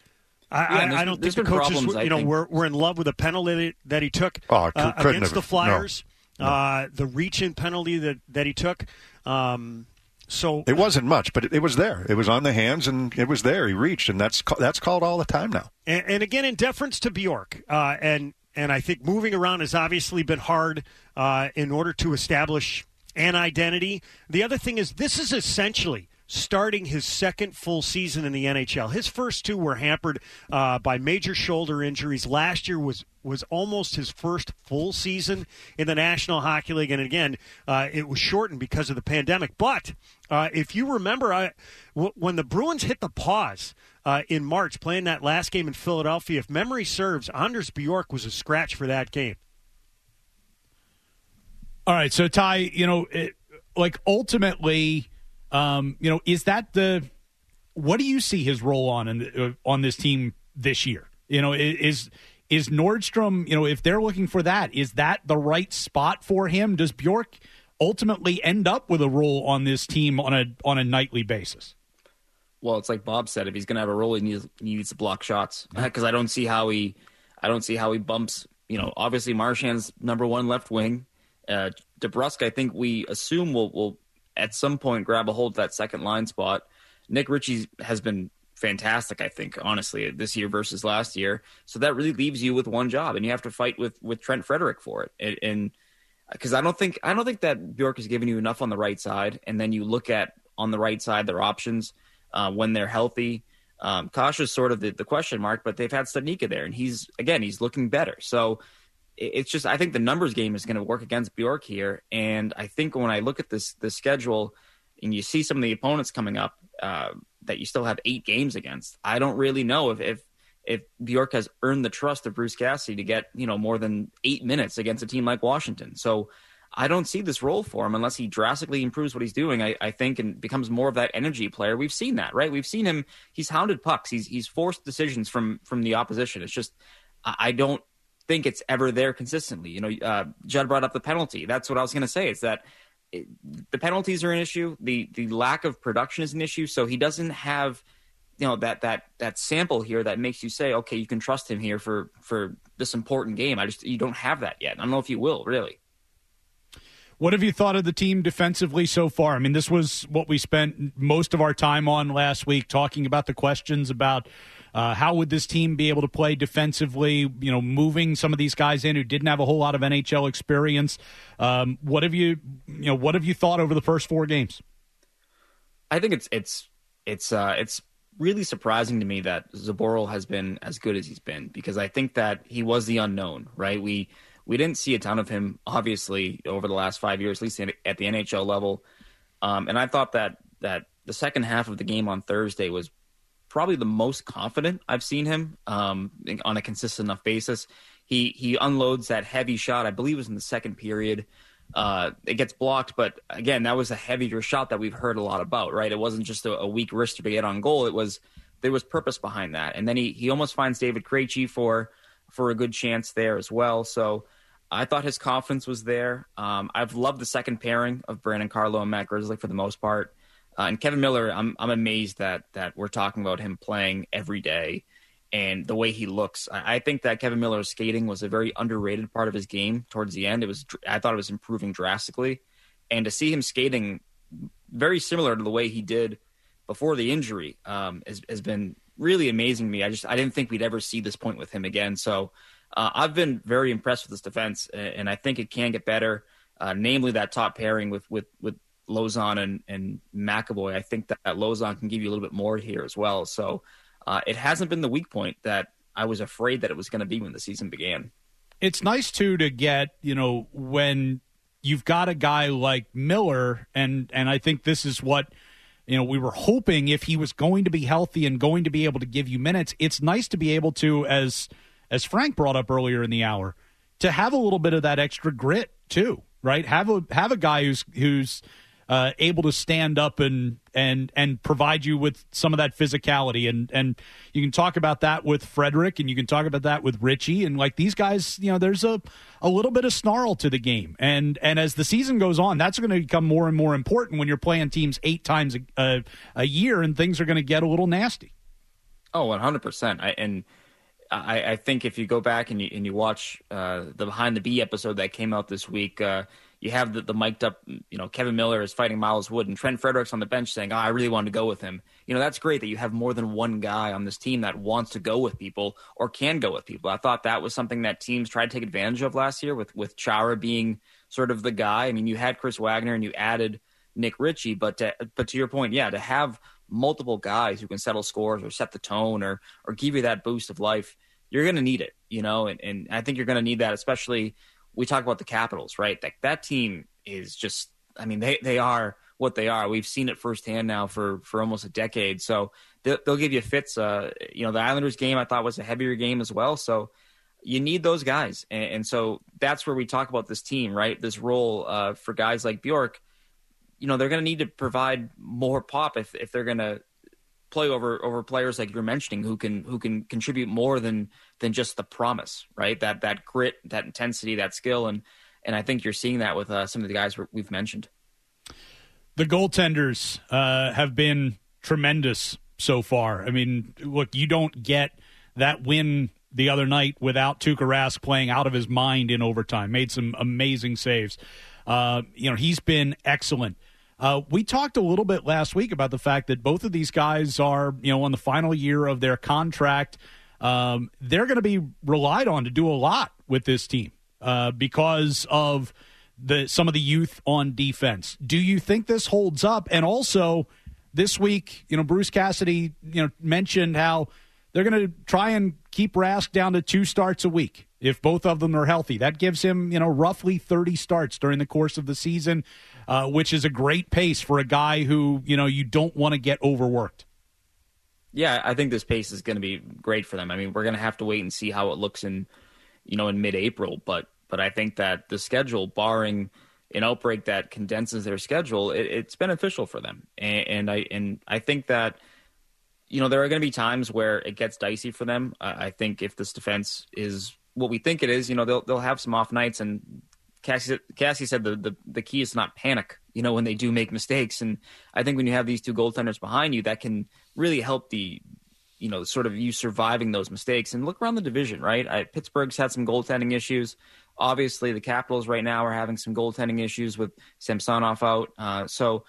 I, yeah, I, I don't think the coaches, problems, you know, were were in love with the penalty that he took oh, uh, against have, the Flyers. No, no. Uh, the reach-in penalty that, that he took. Um, so it wasn't much, but it, it was there. It was on the hands, and it was there. He reached, and that's that's called all the time now. And, and again, in deference to Bjork, uh, and and I think moving around has obviously been hard uh, in order to establish an identity. The other thing is, this is essentially starting his second full season in the N H L. His first two were hampered uh, by major shoulder injuries. Last year was was almost his first full season in the National Hockey League, and again, uh, it was shortened because of the pandemic. But uh, if you remember, I, w- when the Bruins hit the pause uh, in March, playing that last game in Philadelphia, if memory serves, Anders Bjork was a scratch for that game. All right, so Ty, you know, it, like ultimately, um, you know, is that the what do you see his role on in the, uh, on this team this year? You know, is is Nordstrom, you know, if they're looking for that, is that the right spot for him? Does Bjork ultimately end up with a role on this team on a on a nightly basis? Well, it's like Bob said, if he's going to have a role, he needs, he needs to block shots, because I don't see how he, I don't see how he bumps. You know, obviously Marchand's number one left wing. Uh, DeBrusk, I think we assume will will at some point grab a hold of that second line spot. Nick Ritchie has been fantastic, I think, honestly, this year versus last year. So that really leaves you with one job, and you have to fight with with Trent Frederic for it. And, and because I don't think I don't think that Bjork has given you enough on the right side, and then you look at on the right side their options uh, when they're healthy. Um, Kasha's sort of the, the question mark, but they've had Studnicka there, and he's again he's looking better. So it, it's just I think the numbers game is going to work against Bjork here, and I think when I look at this this schedule and you see some of the opponents coming up uh, that you still have eight games against, I don't really know if if if Bjork has earned the trust of Bruce Cassidy to get, you know, more than eight minutes against a team like Washington. So I don't see this role for him unless he drastically improves what he's doing, I, I think, and becomes more of that energy player. We've seen that, right? We've seen him. He's hounded pucks. He's he's forced decisions from from the opposition. It's just I don't think it's ever there consistently. You know, uh, Judd brought up the penalty. That's what I was going to say. It's that it, the penalties are an issue. The the lack of production is an issue. So he doesn't have, you know, that that that sample here that makes you say, okay, you can trust him here for for this important game. I just you don't have that yet. I don't know if you will, really. What have you thought of the team defensively so far? I mean, this was what we spent most of our time on last week, talking about the questions about uh, how would this team be able to play defensively, you know, moving some of these guys in who didn't have a whole lot of N H L experience. Um, what have you, you know, what have you thought over the first four games? I think it's it's it's uh, it's really surprising to me that Zaboral has been as good as he's been, because I think that he was the unknown, right? We We didn't see a ton of him, obviously, over the last five years, at least at the N H L level. Um, and I thought that that the second half of the game on Thursday was probably the most confident I've seen him um, on a consistent enough basis. He he unloads that heavy shot, I believe it was in the second period. Uh, it gets blocked, but again, that was a heavier shot that we've heard a lot about, right? It wasn't just a, a weak wrister to get on goal. It was there was purpose behind that. And then he he almost finds David Krejci for for a good chance there as well. So I thought his confidence was there. Um, I've loved the second pairing of Brandon Carlo and Matt Grizzly for the most part. Uh, and Kevin Miller, I'm I'm amazed that that we're talking about him playing every day and the way he looks. I, I think that Kevin Miller's skating was a very underrated part of his game towards the end. It was I thought it was improving drastically. And to see him skating very similar to the way he did before the injury um, has, has been really amazing to me. I just I didn't think we'd ever see this point with him again. So Uh, I've been very impressed with this defense, and I think it can get better, uh, namely that top pairing with with, with Lauzon and, and McAvoy. I think that, that Lauzon can give you a little bit more here as well. So uh, it hasn't been the weak point that I was afraid that it was going to be when the season began. It's nice, too, to get, you know, when you've got a guy like Miller, and, and I think this is what, you know, we were hoping if he was going to be healthy and going to be able to give you minutes, it's nice to be able to, as – as Frank brought up earlier in the hour, to have a little bit of that extra grit too, right? Have a have a guy who's who's uh, able to stand up and and and provide you with some of that physicality, and and you can talk about that with Frederick, and you can talk about that with Richie, and like these guys, you know, there's a a little bit of snarl to the game, and and as the season goes on, that's going to become more and more important when you're playing teams eight times a a, a year, and things are going to get a little nasty. Oh, one hundred percent, I and. I, I think if you go back and you and you watch uh, the Behind the B episode that came out this week, uh, you have the, the mic'd up, you know, Kevin Miller is fighting Miles Wood and Trent Fredericks on the bench saying, oh, I really wanted to go with him. You know, that's great that you have more than one guy on this team that wants to go with people or can go with people. I thought that was something that teams tried to take advantage of last year with, with Chara being sort of the guy. I mean, you had Chris Wagner and you added Nick Ritchie, but to, but to your point, yeah, to have multiple guys who can settle scores or set the tone or or give you that boost of life, you're going to need it, you know, and, and I think you're going to need that, especially we talk about the Capitals, right? Like that team is just, I mean, they, they are what they are. We've seen it firsthand now for, for almost a decade. So they'll, they'll give you fits. Uh, you know, the Islanders game I thought was a heavier game as well. So you need those guys. And, and so that's where we talk about this team, right? This role uh, for guys like Bjork, you know, they're going to need to provide more pop if, if they're going to play over, over players like you're mentioning who can, who can contribute more than, than just the promise, right? That, that grit, that intensity, that skill. And, and I think you're seeing that with uh, some of the guys we've mentioned. The goaltenders uh, have been tremendous so far. I mean, look, you don't get that win the other night without Tuukka Rask playing out of his mind in overtime. Made some amazing saves. Uh, you know, he's been excellent. Uh, we talked a little bit last week about the fact that both of these guys are, you know, on the final year of their contract. Um, they're going to be relied on to do a lot with this team uh, because of the some of the youth on defense. Do you think this holds up? And also, this week, you know, Bruce Cassidy, you know, mentioned how they're going to try and keep Rask down to two starts a week if both of them are healthy. That gives him, you know, roughly thirty starts during the course of the season, uh, which is a great pace for a guy who, you know, you don't want to get overworked. Yeah, I think this pace is going to be great for them. I mean, we're going to have to wait and see how it looks in, you know, in mid-April. But but I think that the schedule, barring an outbreak that condenses their schedule, it, it's beneficial for them. And, and I and I think that, you know, there are going to be times where it gets dicey for them. Uh, I think if this defense is what we think it is, you know, they'll they'll have some off nights. And Cassie, Cassie said the, the the key is to not panic, you know, when they do make mistakes. And I think when you have these two goaltenders behind you, that can really help the, you know, sort of you surviving those mistakes. And look around the division, right? I, Pittsburgh's had some goaltending issues. Obviously, the Capitals right now are having some goaltending issues with Samsonov out. Uh, so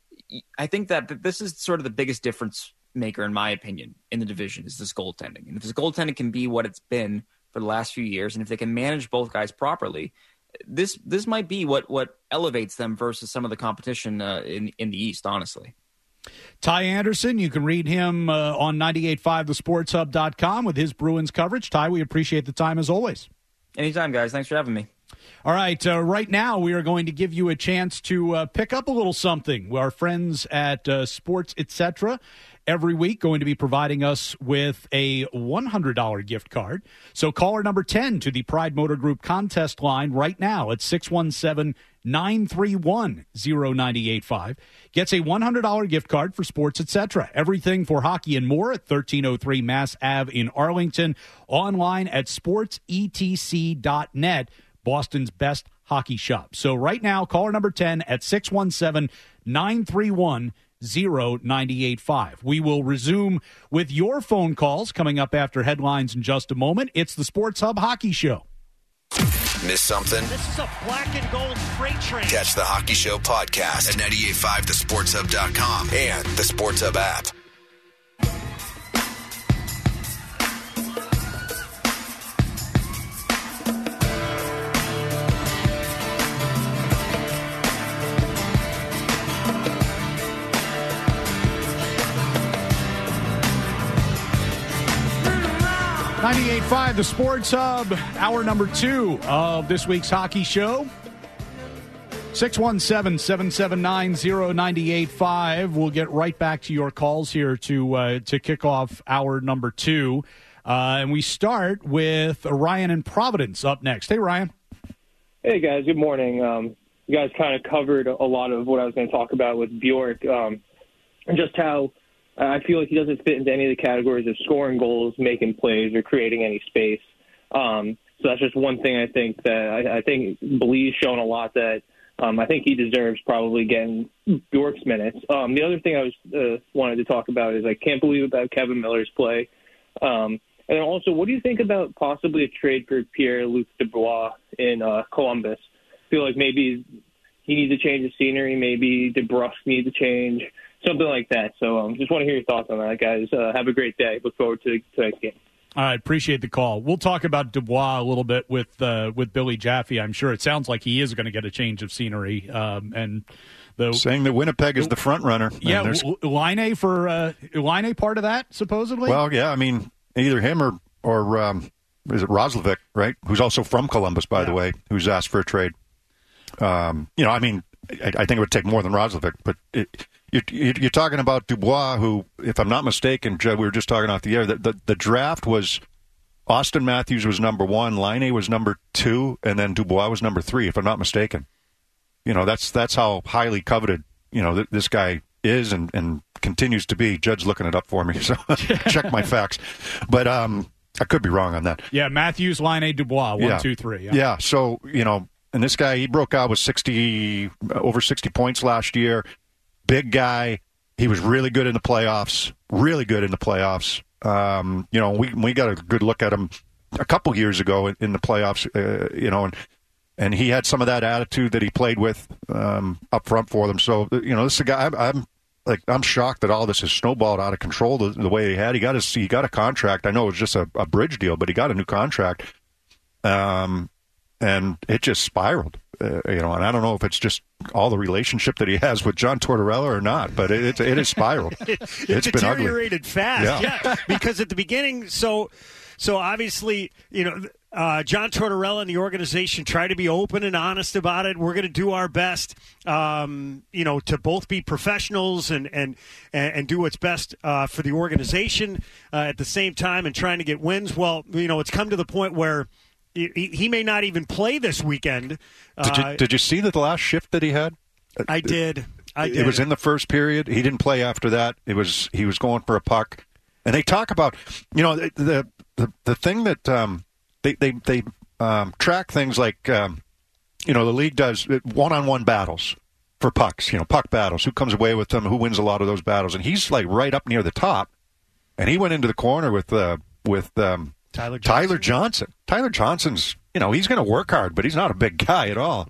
I think that this is sort of the biggest difference maker, in my opinion, in the division is this goaltending. And if this goaltending can be what it's been for the last few years, and if they can manage both guys properly, this this might be what what elevates them versus some of the competition uh, in in the East, honestly. Ty Anderson, you can read him uh, on ninety-eight point five the sports hub dot com with his Bruins coverage. Ty, we appreciate the time as always. Anytime, guys. Thanks for having me. All right, uh, right now we are going to give you a chance to uh, pick up a little something. Our friends at uh, Sports et cetera every week going to be providing us with a one hundred dollars gift card. So caller number ten to the Pride Motor Group contest line right now at six one seven, nine three one, zero nine eight five gets a one hundred dollars gift card for Sports et cetera. Everything for hockey and more at thirteen oh three Mass Ave in Arlington. Online at sports e t c dot net. Boston's best hockey shop. So right now, caller number ten at six one seven, nine three one, zero nine eight five. We will resume with your phone calls coming up after headlines in just a moment. It's the Sports Hub Hockey Show. Miss something? This is a black and gold freight train. Catch the Hockey Show podcast at ninety-eight point five the sports hub dot com and the Sports Hub app. ninety-eight point five the Sports Hub, hour number two of this week's hockey show. six one seven, seven seven nine, zero nine eight five. We'll get right back to your calls here to uh, to kick off hour number two. Uh, and we start with Ryan in Providence up next. Hey, Ryan. Hey, guys. Good morning. Um, you guys kind of covered a lot of what I was going to talk about with Bjork, um, and just how I feel like he doesn't fit into any of the categories of scoring goals, making plays, or creating any space. Um, so that's just one thing I think that I, I think Blee's shown a lot that um, I think he deserves probably getting Bjork's minutes. Um, the other thing I was uh, wanted to talk about is I can't believe about Kevin Miller's play. Um, and then also, what do you think about possibly a trade for Pierre-Luc Dubois in uh, Columbus? I feel like maybe he needs to change the scenery. Maybe DeBrusk needs to change. Something like that. So um, just want to hear your thoughts on that, guys. Uh, have a great day. Look forward to tonight's game. All right, appreciate the call. We'll talk about Dubois a little bit with uh, with Billy Jaffe. I'm sure it sounds like he is going to get a change of scenery. Um, and the, saying that Winnipeg is the front runner. Yeah, Laine for uh, Laine part of that supposedly. Well, yeah, I mean either him or or um, is it Roslovic, right? Who's also from Columbus, by yeah. the way, who's asked for a trade. Um, you know, I mean, I, I think it would take more than Roslovic, but. It, You're, you're talking about Dubois, who, if I'm not mistaken, Jed, we were just talking off the air, the, the, the draft was Austin Matthews was number one, Laine was number two, and then Dubois was number three, if I'm not mistaken. You know, that's that's how highly coveted, you know, th- this guy is and, and continues to be. Jed's looking it up for me, so check my facts. But um, I could be wrong on that. Yeah, Matthews, Laine, Dubois, one, yeah. two, three. Yeah. yeah, so, you know, and this guy, he broke out with sixty, over sixty points last year. Big guy. He was really good in the playoffs. Really good in the playoffs. Um, you know, we we got a good look at him a couple years ago in, in the playoffs. Uh, you know, and and he had some of that attitude that he played with um, up front for them. So you know, this is a guy. I'm, I'm like I'm shocked that all this has snowballed out of control the, the way he had. He got his he got a contract. I know it was just a, a bridge deal, but he got a new contract. Um, and it just spiraled. Uh, you know, and I don't know if it's just all the relationship that he has with John Tortorella or not, but it, it, it is spiraled. it, it's it been ugly. deteriorated fast. Yeah. yeah, because at the beginning, so so obviously, you know, uh, John Tortorella and the organization try to be open and honest about it. We're going to do our best, um, you know, to both be professionals and and and do what's best uh, for the organization uh, at the same time, and trying to get wins. Well, you know, it's come to the point where he, he may not even play this weekend. Did you, uh, did you see the last shift that he had? I did. I did. It was in the first period. He didn't play after that. It was he was going for a puck, and they talk about, you know, the the the thing that um, they they they um, track things like um, you know, the league does one on one battles for pucks. You know, puck battles. Who comes away with them? Who wins a lot of those battles? And he's like right up near the top, and he went into the corner with uh, with. Um, Tyler Johnson. Tyler Johnson. Tyler Johnson's, you know, he's going to work hard, but he's not a big guy at all.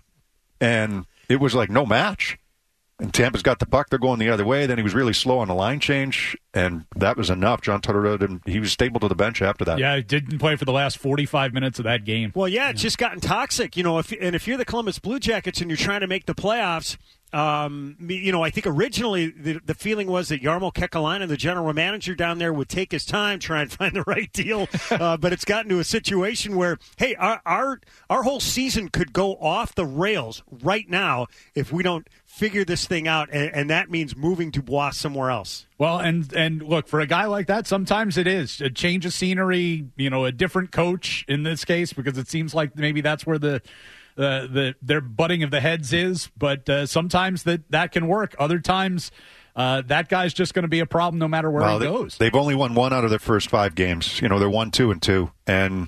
And it was like no match. And Tampa's got the puck. They're going the other way. Then he was really slow on the line change, and that was enough. John Tortorella didn't, he was stapled to the bench after that. Yeah, he didn't play for the last forty-five minutes of that game. Well, yeah, it's just gotten toxic. You know, if and if you're the Columbus Blue Jackets and you're trying to make the playoffs, um, you know, I think originally the, the feeling was that Jarmo Kekalainen, the general manager down there, would take his time, try and find the right deal. Uh, but it's gotten to a situation where, hey, our, our our whole season could go off the rails right now if we don't figure this thing out, and, and that means moving Dubois somewhere else. Well, and and look, for a guy like that, sometimes it is a change of scenery, you know, a different coach in this case, because it seems like maybe that's where the the, the their butting of the heads is. But uh, sometimes that, that can work. Other times, uh, that guy's just going to be a problem no matter where well, he they, goes. They've only won one out of their first five games. You know, they're one, two, and two. And,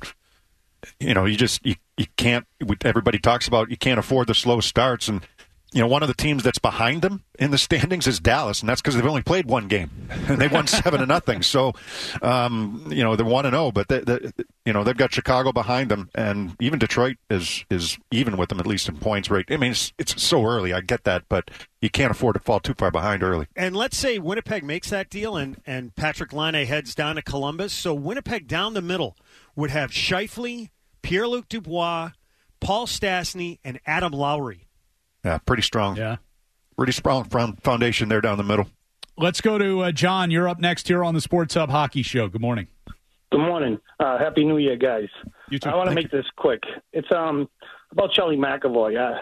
you know, you just, you, you can't, everybody talks about you can't afford the slow starts. And, you know, one of the teams that's behind them in the standings is Dallas, and that's because they've only played one game, and they won seven to nothing. So, um, you know, they're one and zero, but they, they, you know, they've got Chicago behind them, and even Detroit is is even with them, at least in points rate. I mean, it's, it's so early. I get that, but you can't afford to fall too far behind early. And let's say Winnipeg makes that deal, and and Patrick Laine heads down to Columbus. So Winnipeg down the middle would have Scheifele, Pierre-Luc Dubois, Paul Stastny, and Adam Lowry. Yeah, pretty strong. Yeah. Pretty strong foundation there down the middle. Let's go to uh, John. You're up next here on the Sports Hub Hockey Show. Good morning. Good morning. Uh, Happy New Year, guys. You too. I want to Thank make you. this quick. It's um about Charlie McAvoy. Uh,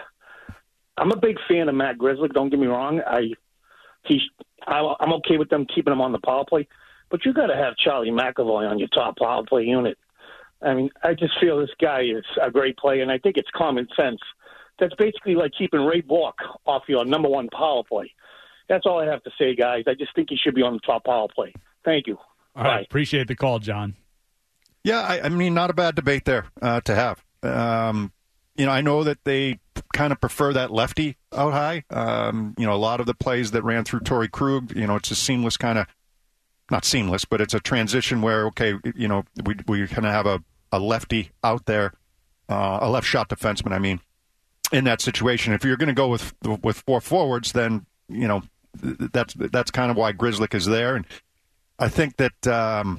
I'm a big fan of Matt Grzelcyk. Don't get me wrong. I he's I, I'm okay with them keeping him on the power play, but you got to have Charlie McAvoy on your top power play unit. I mean, I just feel this guy is a great player, and I think it's common sense. That's basically like keeping Ray Bork off your number one power play. That's all I have to say, guys. I just think he should be on the top power play. Thank you. All Bye. right. Appreciate the call, John. Yeah, I, I mean, not a bad debate there uh, to have. Um, you know, I know that they kind of prefer that lefty out high. Um, you know, a lot of the plays that ran through Torrey Krug, you know, it's a seamless kind of, not seamless, but it's a transition where, okay, you know, we we kind of have a, a lefty out there, uh, a left shot defenseman, I mean. In that situation, if you're going to go with with four forwards, then you know that's that's kind of why Grzelcyk is there, and I think that um,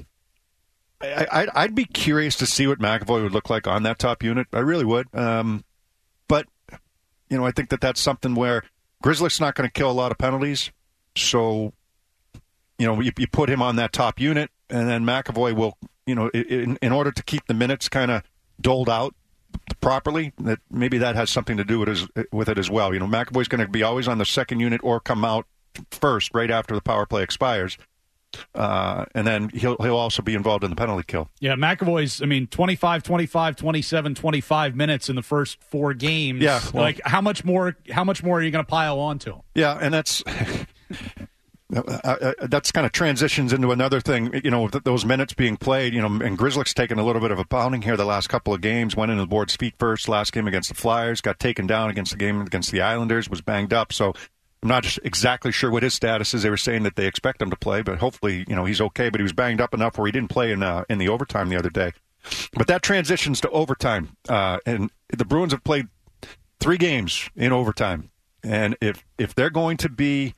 I, I'd, I'd be curious to see what McAvoy would look like on that top unit. I really would, um, but you know I think that that's something where Grzelcyk's not going to kill a lot of penalties, so you know you, you put him on that top unit, and then McAvoy will you know in, in order to keep the minutes kind of doled out properly, that maybe that has something to do with, his, with it as well. You know, McAvoy's going to be always on the second unit or come out first right after the power play expires. Uh, and then he'll he'll also be involved in the penalty kill. Yeah, McAvoy's, I mean, twenty-five, twenty-five, twenty-seven, twenty-five minutes in the first four games. Yeah. Well, like, how much more How much more are you going to pile on to him? Yeah, and that's... Uh, uh, that's kind of transitions into another thing, you know, th- those minutes being played, you know, and Grzelcyk's taken a little bit of a pounding here the last couple of games, went into the board's feet first last game against the Flyers, got taken down against the game against the Islanders, was banged up, so I'm not exactly sure what his status is. They were saying that they expect him to play, but hopefully, you know, he's okay, but he was banged up enough where he didn't play in uh, in the overtime the other day. But that transitions to overtime, uh, and the Bruins have played three games in overtime, and if if they're going to be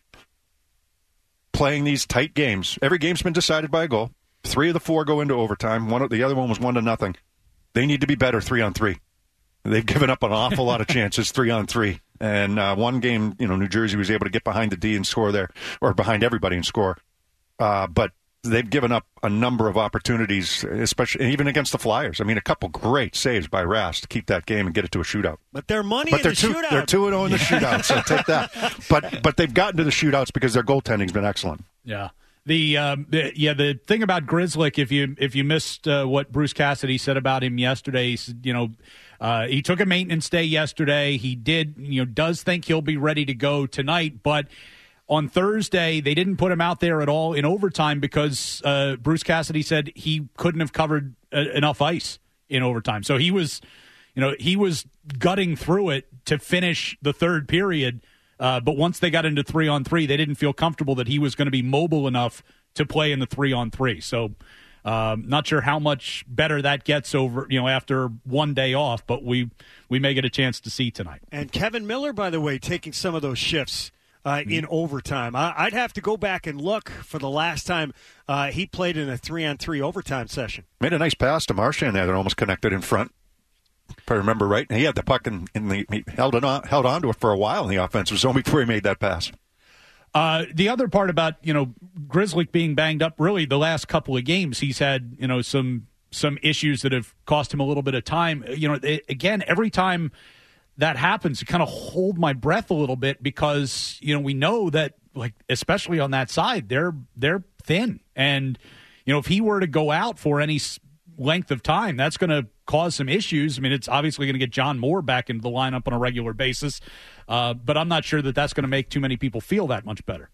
playing these tight games. Every game's been decided by a goal. Three of the four go into overtime. One, the other one was one to nothing. They need to be better three on three. They've given up an awful lot of chances three on three. And uh, one game, you know, New Jersey was able to get behind the D and score there, or behind everybody and score. Uh, but they've given up a number of opportunities, especially even against the Flyers. I mean, a couple great saves by Rask to keep that game and get it to a shootout. But they're money but in they're the two, shootout. They're two and zero in the shootout, so take that. But but they've gotten to the shootouts because their goaltending's been excellent. Yeah. The, um, the yeah the thing about Grzelcyk, if you if you missed uh, what Bruce Cassidy said about him yesterday, he said, you know, uh, he took a maintenance day yesterday. He did you know does think he'll be ready to go tonight, but on Thursday they didn't put him out there at all in overtime because uh, Bruce Cassidy said he couldn't have covered uh, enough ice in overtime. So he was, you know, he was gutting through it to finish the third period. Uh, but once they got into three on three, they didn't feel comfortable that he was going to be mobile enough to play in the three on three. So, um, not sure how much better that gets over, you know, after one day off. But we we may get a chance to see tonight. And Kevin Miller, by the way, taking some of those shifts uh, mm-hmm. in overtime. I, I'd have to go back and look for the last time uh, he played in a three on three overtime session. Made a nice pass to Marchand there that almost connected in front. If I remember right, he had the puck in, in the he held it on, held on to it for a while in the offensive zone before he made that pass. Uh, the other part about you know Grzelcyk being banged up, really the last couple of games he's had you know some some issues that have cost him a little bit of time. You know, it, again, every time that happens, you kind of hold my breath a little bit because you know we know that like especially on that side they're they're thin, and you know if he were to go out for any length of time, that's going to cause some issues. I mean, it's obviously going to get John Moore back into the lineup on a regular basis, uh, but I'm not sure that that's going to make too many people feel that much better.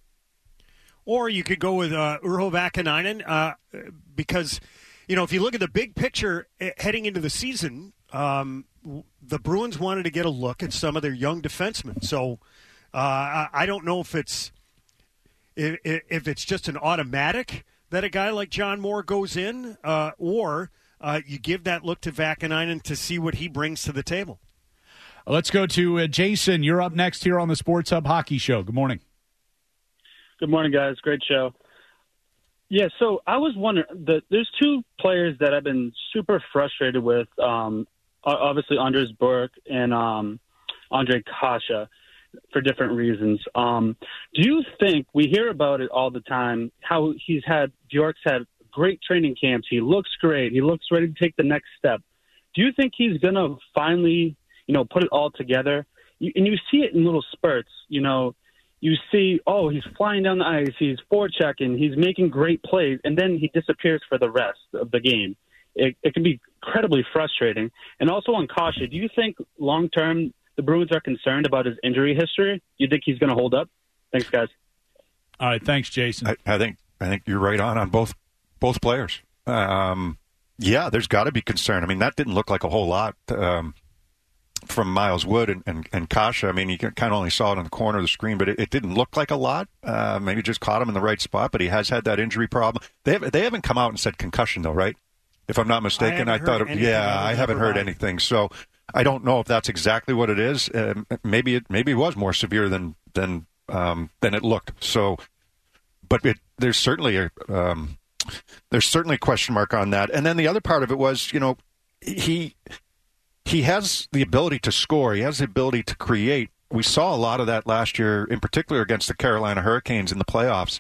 Or you could go with uh, Urho Vakanainen uh, because, you know, if you look at the big picture uh, heading into the season, um, the Bruins wanted to get a look at some of their young defensemen. So uh, I don't know if it's if, if it's just an automatic that a guy like John Moore goes in, uh, or uh, you give that look to Vakanainen to see what he brings to the table. Let's go to uh, Jason. You're up next here on the Sports Hub Hockey Show. Good morning. Good morning, guys. Great show. Yeah, so I was wondering, the, there's two players that I've been super frustrated with, um, obviously Anders Bjork and um, Ondrej Kase, for different reasons. Um, do you think, we hear about it all the time, how he's had, Bjork's had great training camps, he looks great, he looks ready to take the next step. Do you think he's going to finally, you know, put it all together? You, and you see it in little spurts, you know, you see, oh, he's flying down the ice, he's forechecking, he's making great plays, and then he disappears for the rest of the game. It, it can be incredibly frustrating. And also on Kase, do you think long-term the Bruins are concerned about his injury history? Do you think he's going to hold up? Thanks, guys. All right, thanks, Jason. I, I think I think you're right on on both both players. Um, yeah, there's got to be concern. I mean, that didn't look like a whole lot um, from Miles Wood and, and, and Kase. I mean, you kind of only saw it on the corner of the screen, but it, it didn't look like a lot. Uh, maybe just caught him in the right spot, but he has had that injury problem. They have, they haven't come out and said concussion, though, right? If I'm not mistaken, I, I thought, it, yeah, I haven't heard anything. So I don't know if that's exactly what it is. Uh, maybe it maybe it was more severe than than um, than it looked. So, but it, there's certainly a um, there's certainly a question mark on that. And then the other part of it was, you know, he he has the ability to score. He has the ability to create. We saw a lot of that last year, in particular against the Carolina Hurricanes in the playoffs.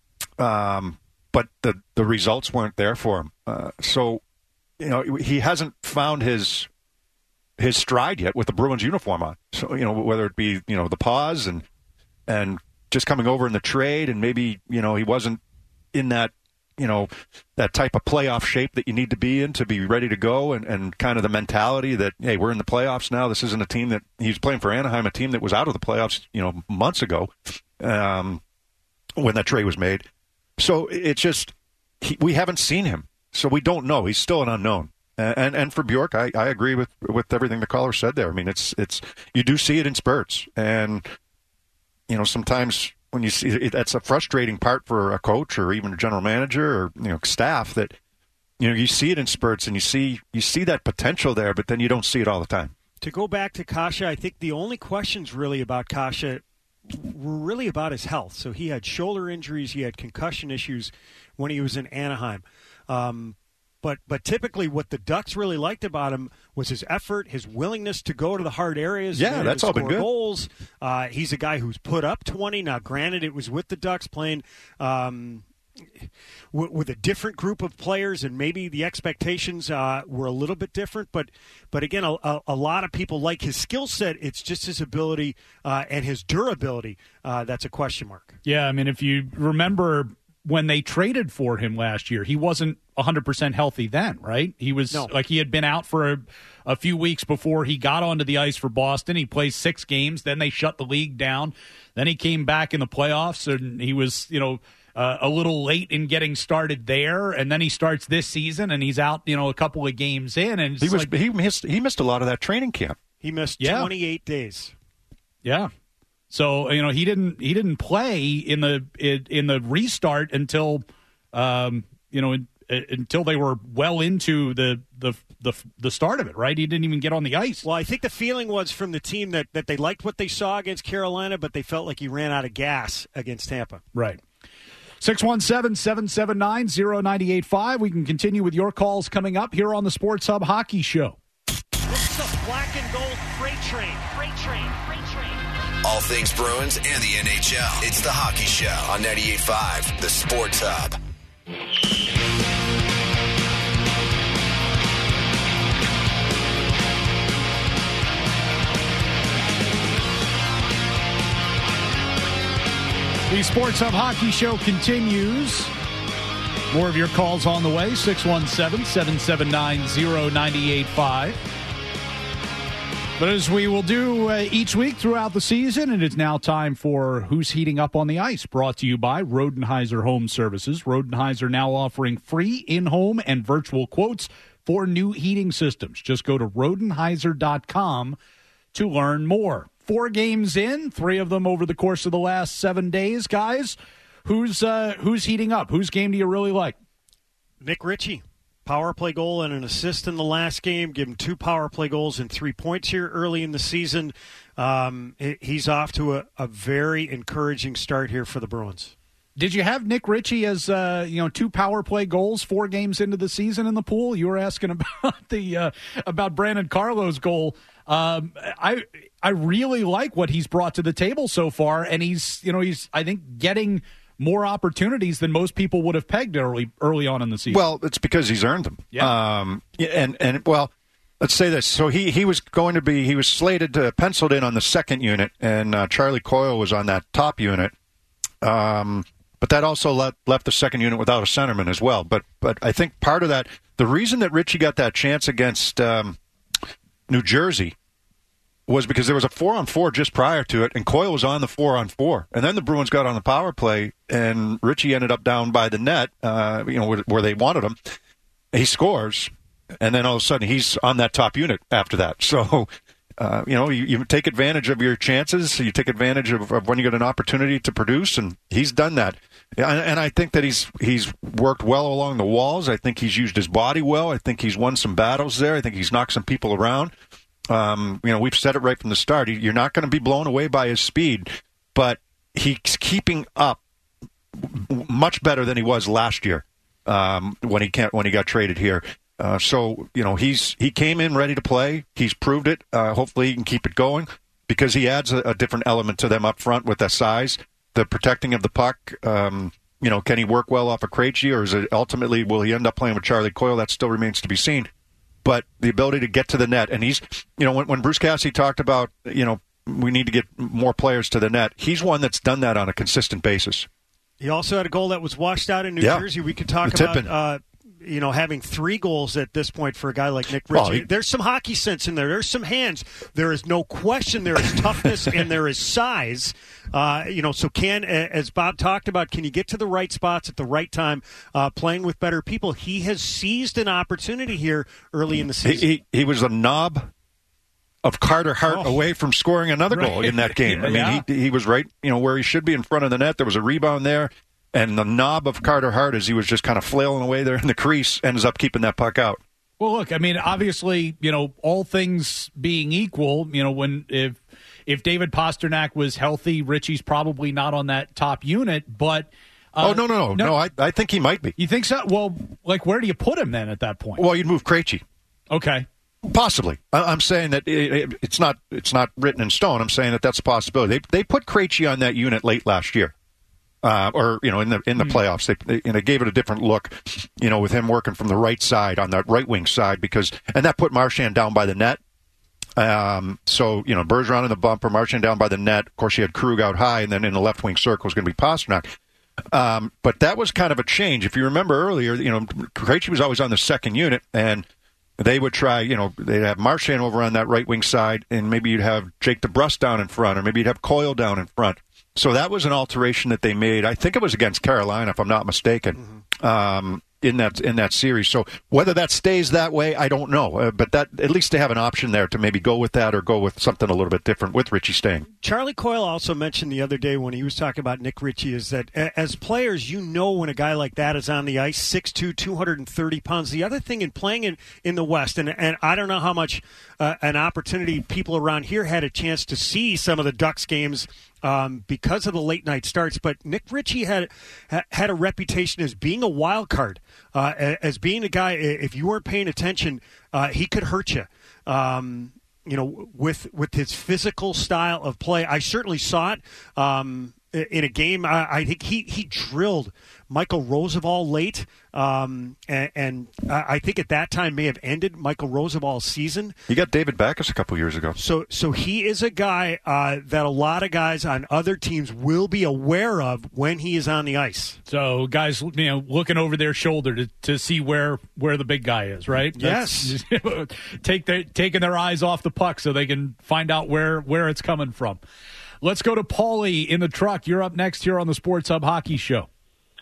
Um, but the the results weren't there for him. Uh, so, you know, he hasn't found his his stride yet with the Bruins uniform on. So, you know, whether it be, you know, the pause and and just coming over in the trade, and maybe, you know, he wasn't in that, you know, that type of playoff shape that you need to be in to be ready to go, and, and kind of the mentality that, hey, we're in the playoffs now. This isn't a team that he's playing for Anaheim, a team that was out of the playoffs, you know, months ago um, when that trade was made. So it's just, he, we haven't seen him. So we don't know. He's still an unknown. And and for Bjork, I, I agree with, with everything the caller said there. I mean, it's it's you do see it in spurts. And, you know, sometimes when you see it, that's a frustrating part for a coach or even a general manager or, you know, staff, that, you know, you see it in spurts and you see you see that potential there, but then you don't see it all the time. To go back to Kase, I think the only questions really about Kase were really about his health. So he had shoulder injuries, he had concussion issues when he was in Anaheim. Um, But but typically what the Ducks really liked about him was his effort, his willingness to go to the hard areas. Yeah, that's all been good. Goals. Uh, he's a guy who's put up twenty. Now, granted, it was with the Ducks playing um, w- with a different group of players, and maybe the expectations uh, were a little bit different. But but again, a, a, a lot of people like his skill set. It's just his ability uh, and his durability uh, that's a question mark. Yeah, I mean, if you remember when they traded for him last year, he wasn't one hundred percent healthy then, right? He was no. like he had been out for a, a few weeks before he got onto the ice for Boston. He played six games. Then they shut the league down. Then he came back in the playoffs, and he was, you know, uh, a little late in getting started there. And then he starts this season, and he's out, you know, a couple of games in. And he was like, he missed he missed a lot of that training camp. He missed yeah. twenty-eight days. Yeah. So, you know, he didn't he didn't play in the in, in the restart until um, you know, in, until they were well into the, the the the start of it, right? He didn't even get on the ice. Well, I think the feeling was from the team that, that they liked what they saw against Carolina, but they felt like he ran out of gas against Tampa. Right. six one seven, seven seven nine, zero nine eight five. We can continue with your calls coming up here on the Sports Hub Hockey Show. This is the black and gold freight train. Freight train. Freight train. All things Bruins and the N H L. It's the Hockey Show on ninety-eight point five, the Sports Hub. The Sports Hub Hockey Show continues. More of your calls on the way, six one seven, seven seven nine, zero nine eight five. But as we will do uh, each week throughout the season, it is now time for Who's Heating Up on the Ice, brought to you by Rodenheiser Home Services. Rodenheiser now offering free in-home and virtual quotes for new heating systems. Just go to rodenheiser dot com to learn more. Four games in, three of them over the course of the last seven days, guys. Who's uh, who's heating up? Whose game do you really like? Nick Ritchie. Power play goal and an assist in the last game. Give him two power play goals and three points here early in the season. Um, he's off to a, a very encouraging start here for the Bruins. Did you have Nick Ritchie as uh, you know two power play goals four games into the season in the pool? You were asking about the uh, about Brandon Carlo's goal. Um, I I really like what he's brought to the table so far, and he's you know he's I think getting more opportunities than most people would have pegged early early on in the season. Well, it's because he's earned them. Yeah. Um, and and well, let's say this. So he, he was going to be he was slated to penciled in on the second unit, and uh, Charlie Coyle was on that top unit. Um, but that also left left the second unit without a centerman as well. But but I think part of that, the reason that Ritchie got that chance against um, New Jersey was because there was a four-on-four just prior to it, and Coyle was on the four-on-four. And then the Bruins got on the power play, and Ritchie ended up down by the net, uh, you know, where, where they wanted him. He scores, and then all of a sudden he's on that top unit after that. So, uh, you know, you, you take advantage of your chances. You take advantage of, of when you get an opportunity to produce, and he's done that. And, and I think that he's he's worked well along the walls. I think he's used his body well. I think he's won some battles there. I think he's knocked some people around. Um, you know, we've said it right from the start. You're not going to be blown away by his speed, but he's keeping up much better than he was last year um, when he can't, when he got traded here. Uh, so you know, he's he came in ready to play. He's proved it. Uh, hopefully, he can keep it going because he adds a, a different element to them up front with that size, the protecting of the puck. Um, you know, can he work well off of Krejci, or is it ultimately will he end up playing with Charlie Coyle? That still remains to be seen. But the ability to get to the net, and he's, you know, when, when Bruce Cassidy talked about, you know, we need to get more players to the net, he's one that's done that on a consistent basis. He also had a goal that was washed out in New yeah. Jersey. We could talk the about, uh, you know, having three goals at this point for a guy like Nick Ritchie. Well, he, There's some hockey sense in there. There's some hands. There is no question there is toughness and there is size. Uh, you know, so can, as Bob talked about, can you get to the right spots at the right time, uh, playing with better people? He has seized an opportunity here early in the season. He, he, he was a knob of Carter Hart oh. away from scoring another right. goal in that game. I mean, yeah. he he was right, you know, where he should be in front of the net. There was a rebound there, and the knob of Carter Hart, as he was just kind of flailing away there in the crease, ends up keeping that puck out. Well, look, I mean, obviously, you know, all things being equal, you know, when if if David Pastrnak was healthy, Ritchie's probably not on that top unit, but Uh, oh, no, no, no. No, no I, I think he might be. You think so? Well, like, where do you put him then at that point? Well, you'd move Krejci. Okay. Possibly. I'm saying that it, it's not it's not written in stone. I'm saying that that's a possibility. They they put Krejci on that unit late last year. Uh, or, you know, in the in the mm. playoffs. They, they, and they gave it a different look, you know, with him working from the right side, on that right wing side, because, and that put Marchand down by the net. Um, so, you know, Bergeron in the bumper, Marchand down by the net. Of course, you had Krug out high, and then in the left wing circle was going to be Pastrnak. Um, but that was kind of a change. If you remember earlier, you know, Krejci was always on the second unit, and they would try, you know, they'd have Marchand over on that right wing side, and maybe you'd have Jake DeBrusk down in front, or maybe you'd have Coyle down in front. So that was an alteration that they made. I think it was against Carolina, if I'm not mistaken, mm-hmm. um, in that in that series. So whether that stays that way, I don't know. Uh, but that at least they have an option there to maybe go with that or go with something a little bit different with Ritchie staying. Charlie Coyle also mentioned the other day when he was talking about Nick Ritchie is that as players, you know when a guy like that is on the ice, six two, two hundred thirty pounds. The other thing in playing in, in the West, and, and I don't know how much uh, an opportunity people around here had a chance to see some of the Ducks games Um, because of the late night starts, but Nick Ritchie had had a reputation as being a wild card, uh, as being a guy. If you weren't paying attention, uh, he could hurt you. Um, you know, with with his physical style of play, I certainly saw it um, in a game. I, I think he he drilled Michael Roosevelt late, um, and, and I think at that time may have ended Michael Roosevelt's season. He got David Backes a couple years ago. So so he is a guy uh, that a lot of guys on other teams will be aware of when he is on the ice. So guys, you know, looking over their shoulder to, to see where, where the big guy is, right? Yes. That's, take their, taking their eyes off the puck so they can find out where, where it's coming from. Let's go to Paulie in the truck. You're up next here on the Sports Hub Hockey Show.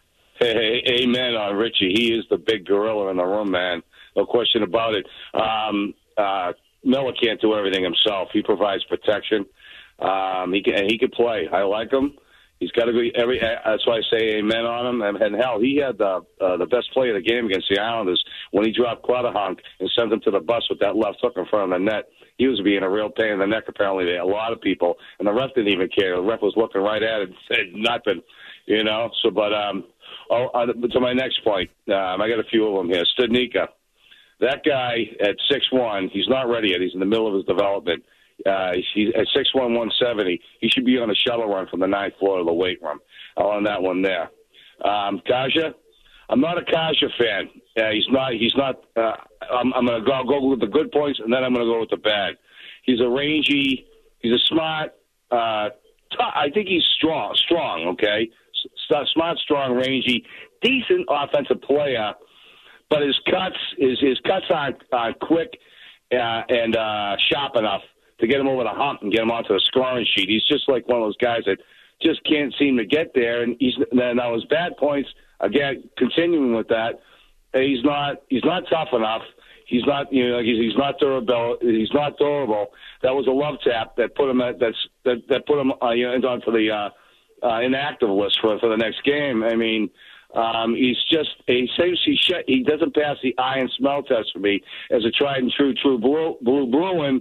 Hey, hey, amen on Ritchie. He is the big gorilla in the room, man. No question about it. Um, uh, Miller can't do everything himself. He provides protection. Um, he can, and he can play. I like him. He's got to go every. That's why I say amen on him. And, and hell, he had the uh, the best play of the game against the Islanders when he dropped Clutterhunk and sent him to the bus with that left hook in front of the net. He was being a real pain in the neck, apparently, to a lot of people. And the ref didn't even care. The ref was looking right at it and said nothing, you know. So, but um, oh, uh, to my next point, um, I got a few of them here. Studnicka, that guy at six one, he's not ready yet. He's in the middle of his development. Uh, he's at six one, one seventy. He should be on a shuttle run from the ninth floor of the weight room. On that one there. Um, Kaja, I'm not a Kaja fan. Uh, he's not. He's not. Uh, I'm, I'm going to go, go with the good points, and then I'm going to go with the bad. He's a rangy. He's a smart. Uh, t- I think he's strong. Strong. Okay. S- smart, strong, rangy, decent offensive player. But his cuts, his his cuts aren't, aren't quick uh, and uh, sharp enough to get him over the hump and get him onto the scoring sheet. He's just like one of those guys that just can't seem to get there. And he's now his bad points again. Continuing with that, he's not he's not tough enough. He's not you know he's, he's not durable. He's not durable. That was a love tap that put him at that's that that put him uh, you know onto the uh, uh, inactive list for for the next game. I mean. Um, he's just he says he sh- he doesn't pass the eye and smell test for me as a tried and true true blue, blue Bruin.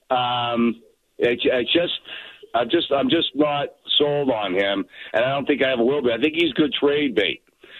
Um, I, I just I just I'm just not sold on him, and I don't think I ever will be. I think he's good trade bait.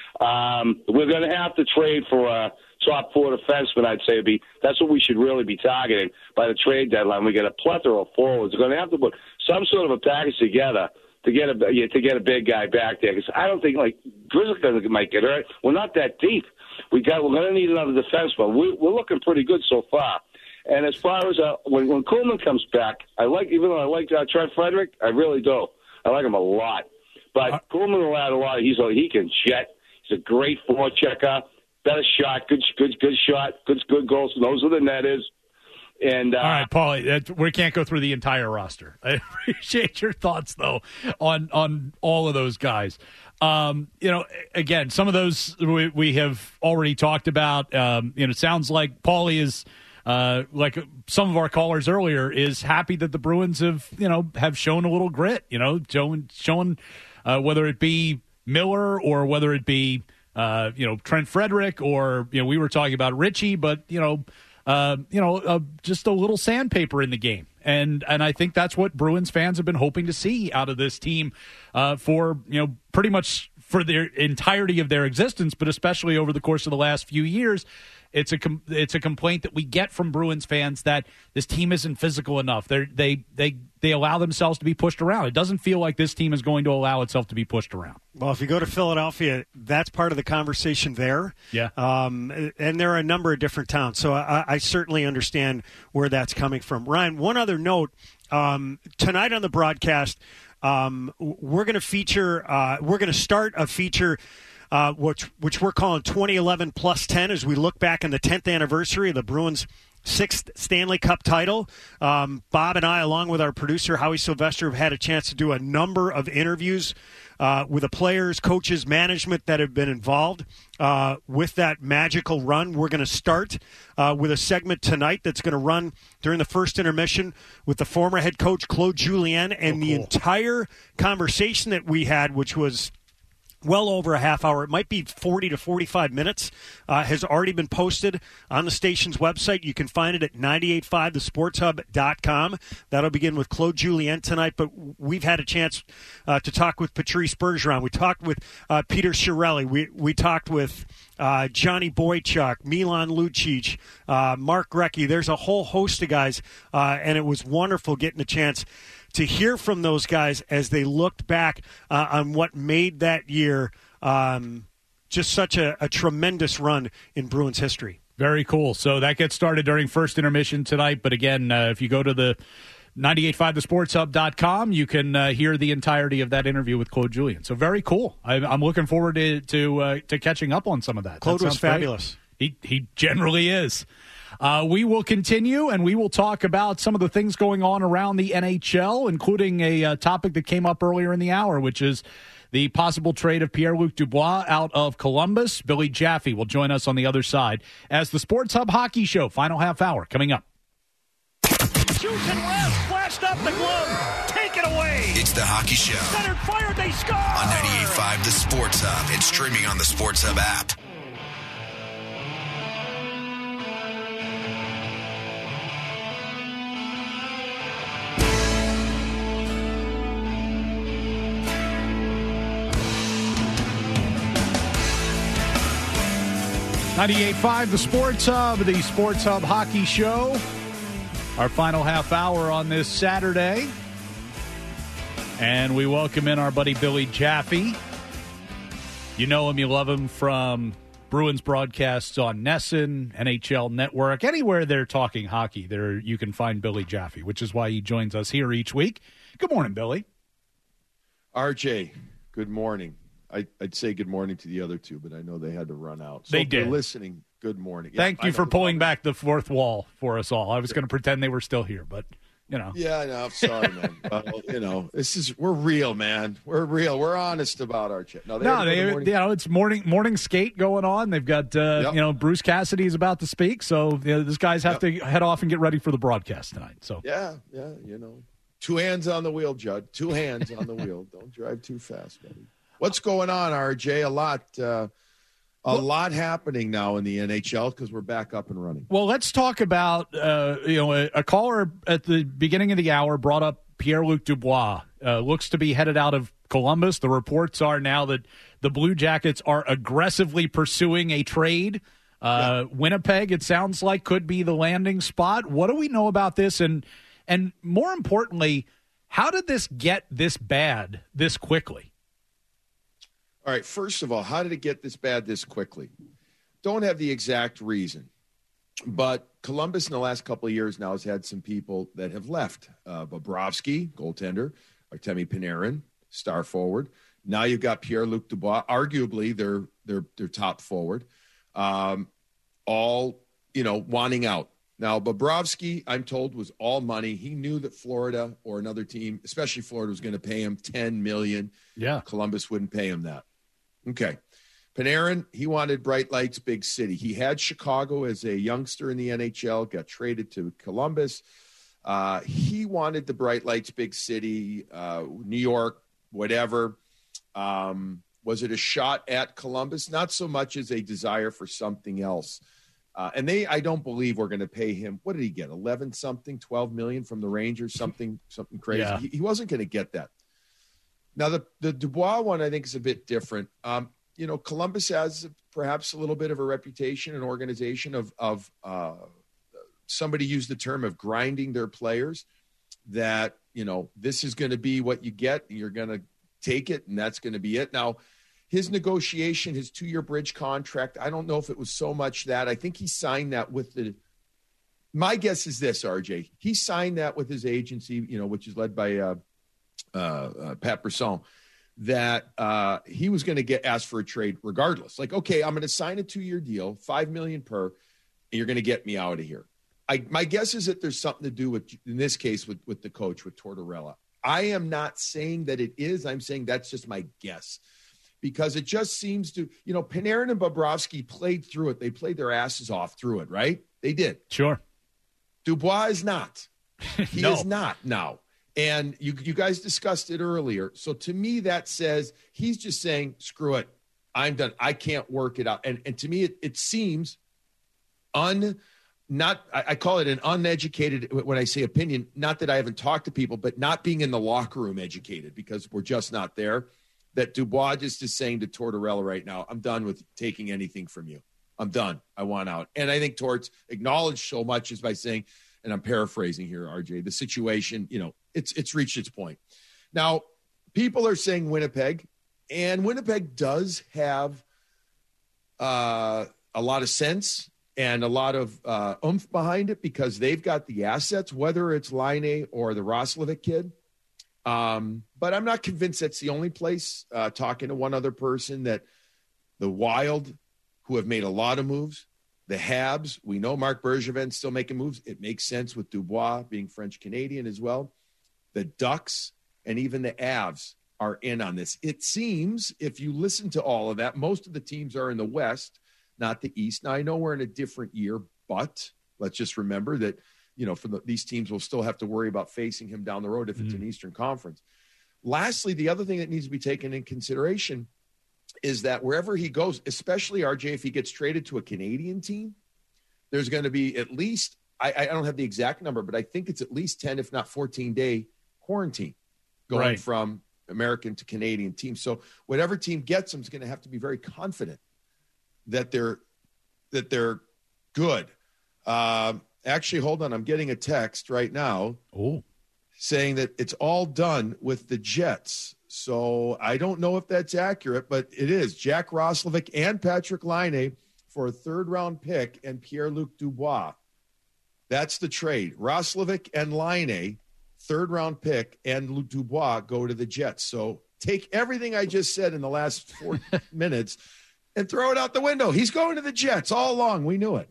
Um, we're going to have to trade for a top four defenseman. I'd say be that's what we should really be targeting by the trade deadline. We get a plethora of forwards. We're going to have to put some sort of a package together to get a to get a big guy back there, because I don't think like Grizzly might get hurt. We're not that deep. We got we're going to need another defenseman. We, we're looking pretty good so far. And as far as uh, when when Kuhlman comes back, I like even though I like uh, Trent Frederick, I really do. I like him a lot. But uh, Kuhlman will add a lot. He's a, he can jet. He's a great forechecker, better shot, good good good shot, good good goals. Knows where the net is. And, uh, all right, Paul, we can't go through the entire roster. I appreciate your thoughts, though, on on all of those guys. Um, you know, again, some of those we, we have already talked about. Um, you know, it sounds like Paulie is, uh, like some of our callers earlier, is happy that the Bruins have, you know, have shown a little grit, you know, showing, showing uh, whether it be Miller or whether it be, uh, you know, Trent Frederick or, you know, we were talking about Ritchie, but, you know, Uh, you know, uh, just a little sandpaper in the game. And and I think that's what Bruins fans have been hoping to see out of this team uh, for, you know, pretty much for the entirety of their existence, but especially over the course of the last few years. It's a com- it's a complaint that we get from Bruins fans that this team isn't physical enough. They they they they allow themselves to be pushed around. It doesn't feel like this team is going to allow itself to be pushed around. Well, if you go to Philadelphia, that's part of the conversation there. Yeah. Um, and there are a number of different towns, so I, I certainly understand where that's coming from. Ryan, one other note. Um, tonight on the broadcast, um, we're going to feature, uh, we're going to start a feature Uh, which which we're calling twenty eleven plus ten as we look back on the tenth anniversary of the Bruins' sixth Stanley Cup title. Um, Bob and I, along with our producer, Howie Sylvester, have had a chance to do a number of interviews uh, with the players, coaches, management that have been involved uh, with that magical run. We're going to start uh, with a segment tonight that's going to run during the first intermission with the former head coach, Claude Julien, and oh, cool. the entire conversation that we had, which was well over a half hour. It might be forty to forty-five minutes, uh, has already been posted on the station's website. You can find it at nine eight five the sports hub dot com. That'll begin with Claude Julien tonight, but we've had a chance uh, to talk with Patrice Bergeron. We talked with uh, Peter Chiarelli. We, we talked with uh, Johnny Boychuk, Milan Lucic, uh, Mark Recchi. There's a whole host of guys, uh, and it was wonderful getting a chance to hear from those guys as they looked back uh, on what made that year um, just such a, a tremendous run in Bruins history. Very cool. So that gets started during first intermission tonight. But again, uh, if you go to the nine eight five the sports hub dot com, you can uh, hear the entirety of that interview with Claude Julien. So very cool. I, I'm looking forward to to, uh, to catching up on some of that. Claude that was fabulous. Great. He he generally is. Uh, we will continue, and we will talk about some of the things going on around the N H L, including a uh, topic that came up earlier in the hour, which is the possible trade of Pierre-Luc Dubois out of Columbus. Billy Jaffe will join us on the other side as the Sports Hub Hockey Show, final half hour, coming up. Shoots and left, flashed up the glove, take it away. It's the Hockey Show. Center fired, they score! On ninety-eight point five The Sports Hub and streaming on the Sports Hub app. ninety-eight point five The Sports Hub, the Sports Hub Hockey Show. Our final half hour on this Saturday. And we welcome in our buddy Billy Jaffe. You know him, you love him from Bruins broadcasts on Nesson, N H L Network. Anywhere they're talking hockey, there you can find Billy Jaffe, which is why he joins us here each week. Good morning, Billy. R J, good morning. I, I'd say good morning to the other two, but I know they had to run out. So they if did. They're listening. Good morning. Thank yeah, you for pulling back the fourth wall for us all. I was going to pretend they were still here, but you know. Yeah, I know. I'm sorry, man. Well, you know, this is we're real, man. We're real. We're honest about our chat. No, they, no, they you know, it's morning morning skate going on. They've got uh, yep. you know Bruce Cassidy's about to speak, so you know, these guys have yep. to head off and get ready for the broadcast tonight. So yeah, yeah, you know, two hands on the wheel, Judd. Two hands on the wheel. Don't drive too fast, buddy. What's going on, R J? A lot. Uh, A lot happening now in the N H L because we're back up and running. Well, let's talk about, uh, you know, a, a caller at the beginning of the hour brought up Pierre-Luc Dubois. Uh, looks to be headed out of Columbus. The reports are now that the Blue Jackets are aggressively pursuing a trade. Uh, yeah. Winnipeg, it sounds like, could be the landing spot. What do we know about this? And, and more importantly, how did this get this bad this quickly? All right, first of all, how did it get this bad this quickly? Don't have the exact reason. But Columbus in the last couple of years now has had some people that have left. Uh, Bobrovsky, goaltender, Artemi Panarin, star forward. Now you've got Pierre-Luc Dubois, arguably their their their top forward, um, all, you know, wanting out. Now, Bobrovsky, I'm told, was all money. He knew that Florida or another team, especially Florida, was going to pay him ten million dollars. Yeah. Columbus wouldn't pay him that. Okay. Panarin, he wanted bright lights, big city. He had Chicago as a youngster in the N H L, got traded to Columbus. Uh, he wanted the bright lights, big city, uh, New York, whatever. Um, was it a shot at Columbus? Not so much as a desire for something else. Uh, and they, I don't believe we're going to pay him. What did he get? eleven something, twelve million from the Rangers, something, something crazy. Yeah. He, he wasn't going to get that. Now, the, the Dubois one, I think, is a bit different. Um, you know, Columbus has perhaps a little bit of a reputation and organization of, of uh, somebody used the term of grinding their players, that, you know, this is going to be what you get. You're going to take it, and that's going to be it. Now, his negotiation, his two-year bridge contract, I don't know if it was so much that. I think he signed that with the – my guess is this, R J. He signed that with his agency, you know, which is led by uh, uh, uh, Pat Brisson, that uh, he was going to get asked for a trade regardless. Like, okay, I'm going to sign a two-year deal, five million dollars per, and you're going to get me out of here. I, my guess is that there's something to do with, in this case, with, with the coach, with Tortorella. I am not saying that it is. I'm saying that's just my guess, because it just seems to, you know, Panarin and Bobrovsky played through it. They played their asses off through it, right? They did. Sure. Dubois is not. He no. is not now. And you, you guys discussed it earlier. So to me, that says he's just saying, screw it. I'm done. I can't work it out. And, and to me, it, it seems un, not, I, I call it an uneducated, when I say opinion, not that I haven't talked to people, but not being in the locker room educated, because we're just not there, that Dubois just is saying to Tortorella right now, I'm done with taking anything from you. I'm done. I want out. And I think Torts acknowledged so much is by saying, and I'm paraphrasing here, R J, the situation, you know, it's it's reached its point. Now, people are saying Winnipeg, and Winnipeg does have uh, a lot of sense and a lot of uh, oomph behind it, because they've got the assets, whether it's Laine or the Roslovic kid. Um, but I'm not convinced that's the only place. Uh, talking to one other person, that the Wild, who have made a lot of moves, the Habs, we know Marc Bergevin's still making moves. It makes sense with Dubois being French-Canadian as well. The Ducks and even the Avs are in on this. It seems, if you listen to all of that, most of the teams are in the West, not the East. Now, I know we're in a different year, but let's just remember that, you know, for the, these teams will still have to worry about facing him down the road if it's mm-hmm. an Eastern Conference. Lastly, the other thing that needs to be taken in consideration is that wherever he goes, especially R J, if he gets traded to a Canadian team, there's going to be at least, I, I don't have the exact number, but I think it's at least ten, if not fourteen day quarantine going right. from American to Canadian team. So whatever team gets him is going to have to be very confident that they're, that they're good. Um, actually, hold on. I'm getting a text right now Ooh. saying that it's all done with the Jets. So I don't know if that's accurate, but it is. Jack Roslovic and Patrick Laine for a third-round pick and Pierre-Luc Dubois. That's the trade. Roslovic and Laine, third-round pick, and Dubois go to the Jets. So take everything I just said in the last four minutes and throw it out the window. He's going to the Jets all along. We knew it.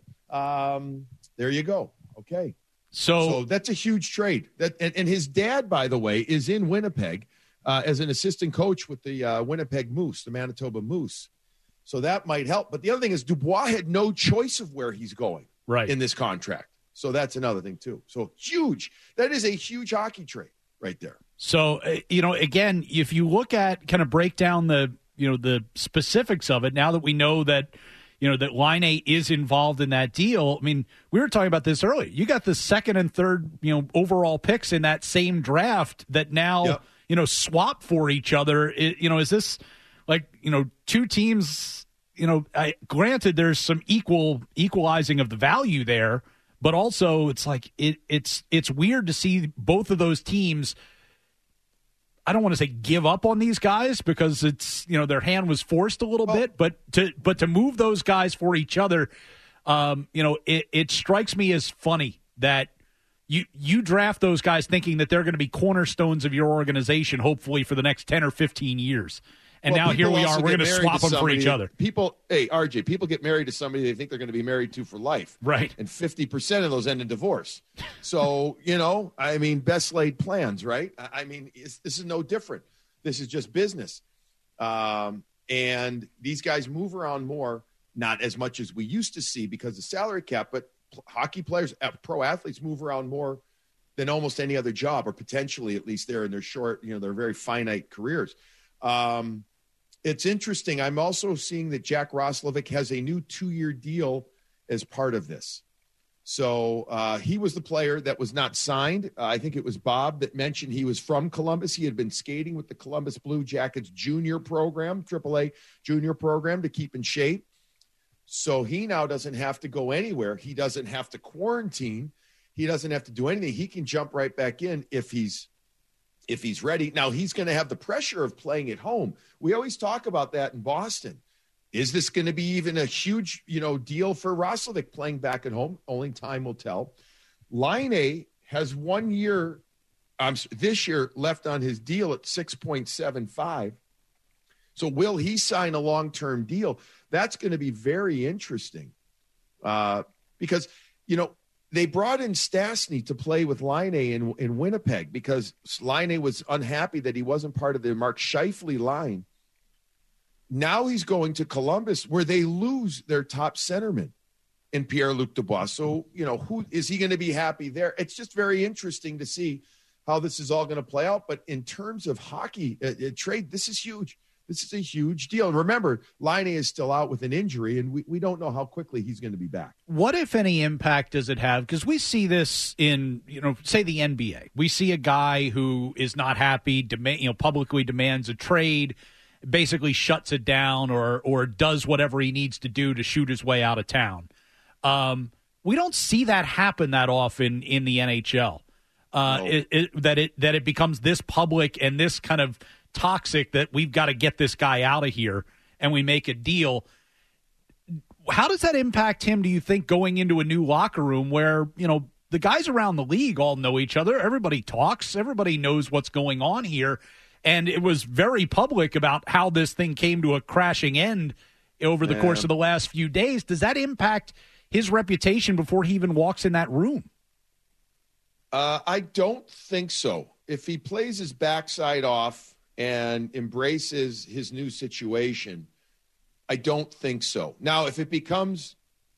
Um, there you go. Okay. So, so that's a huge trade. That and, and his dad, by the way, is in Winnipeg. Uh, as an assistant coach with the uh, Winnipeg Moose, the Manitoba Moose. So that might help. But the other thing is Dubois had no choice of where he's going right. in this contract. So that's another thing, too. So huge. That is a huge hockey trade right there. So, uh, you know, again, if you look at kind of break down the, you know, the specifics of it, now that we know that, you know, that Laine is involved in that deal. I mean, we were talking about this earlier. You got the second and third, you know, overall picks in that same draft that now yep. – you know, swap for each other. It, you know, is this like, you know, two teams, you know, I, granted there's some equal equalizing of the value there, but also it's like, it, it's, it's weird to see both of those teams. I don't want to say give up on these guys because it's, you know, their hand was forced a little oh. bit, but to, but to move those guys for each other, um, you know, it, it strikes me as funny that, You you draft those guys thinking that they're going to be cornerstones of your organization, hopefully for the next ten or fifteen years. And well, now here we are. We're going to swap them for each other. People, hey, R J, people get married to somebody they think they're going to be married to for life. Right. And fifty percent of those end in divorce. So, you know, I mean, best laid plans, right? I mean, it's, this is no different. This is just business. Um, and these guys move around more, not as much as we used to see because of salary cap, but hockey players, pro athletes move around more than almost any other job, or potentially at least they're in their short, you know, their very finite careers. Um, it's interesting. I'm also seeing that Jack Roslovic has a new two-year deal as part of this. So uh, he was the player that was not signed. Uh, I think it was Bob that mentioned he was from Columbus. He had been skating with the Columbus Blue Jackets junior program, triple A junior program, to keep in shape. So he now doesn't have to go anywhere. He doesn't have to quarantine. He doesn't have to do anything. He can jump right back in if he's if he's ready. Now, he's going to have the pressure of playing at home. We always talk about that in Boston. Is this going to be even a huge, you know, deal for Roslovic playing back at home? Only time will tell. Laine has one year, um, this year, left on his deal at six point seven five. So will he sign a long-term deal? That's going to be very interesting uh, because, you know, they brought in Stastny to play with Laine in, in Winnipeg because Laine was unhappy that he wasn't part of the Mark Scheifele line. Now he's going to Columbus where they lose their top centerman in Pierre-Luc Dubois. So, you know, who is he going to be happy there? It's just very interesting to see how this is all going to play out. But in terms of hockey uh, uh, trade, this is huge. This is a huge deal. And remember, Laine is still out with an injury, and we, we don't know how quickly he's going to be back. What, if any, impact does it have? Because we see this in, you know, say the N B A. We see a guy who is not happy, demand, you know, publicly demands a trade, basically shuts it down or or does whatever he needs to do to shoot his way out of town. Um, we don't see that happen that often in the N H L. Uh, no. it, it, that it that it becomes this public and this kind of toxic that we've got to get this guy out of here and we make a deal. How does that impact him, do you think, going into a new locker room where, you know, the guys around the league all know each other, everybody talks, everybody knows what's going on here, and it was very public about how this thing came to a crashing end over the yeah. course of the last few days. Does that impact his reputation before he even walks in that room? Uh, I don't think so. If he plays his backside off and embraces his new situation, I don't think so. Now, if it becomes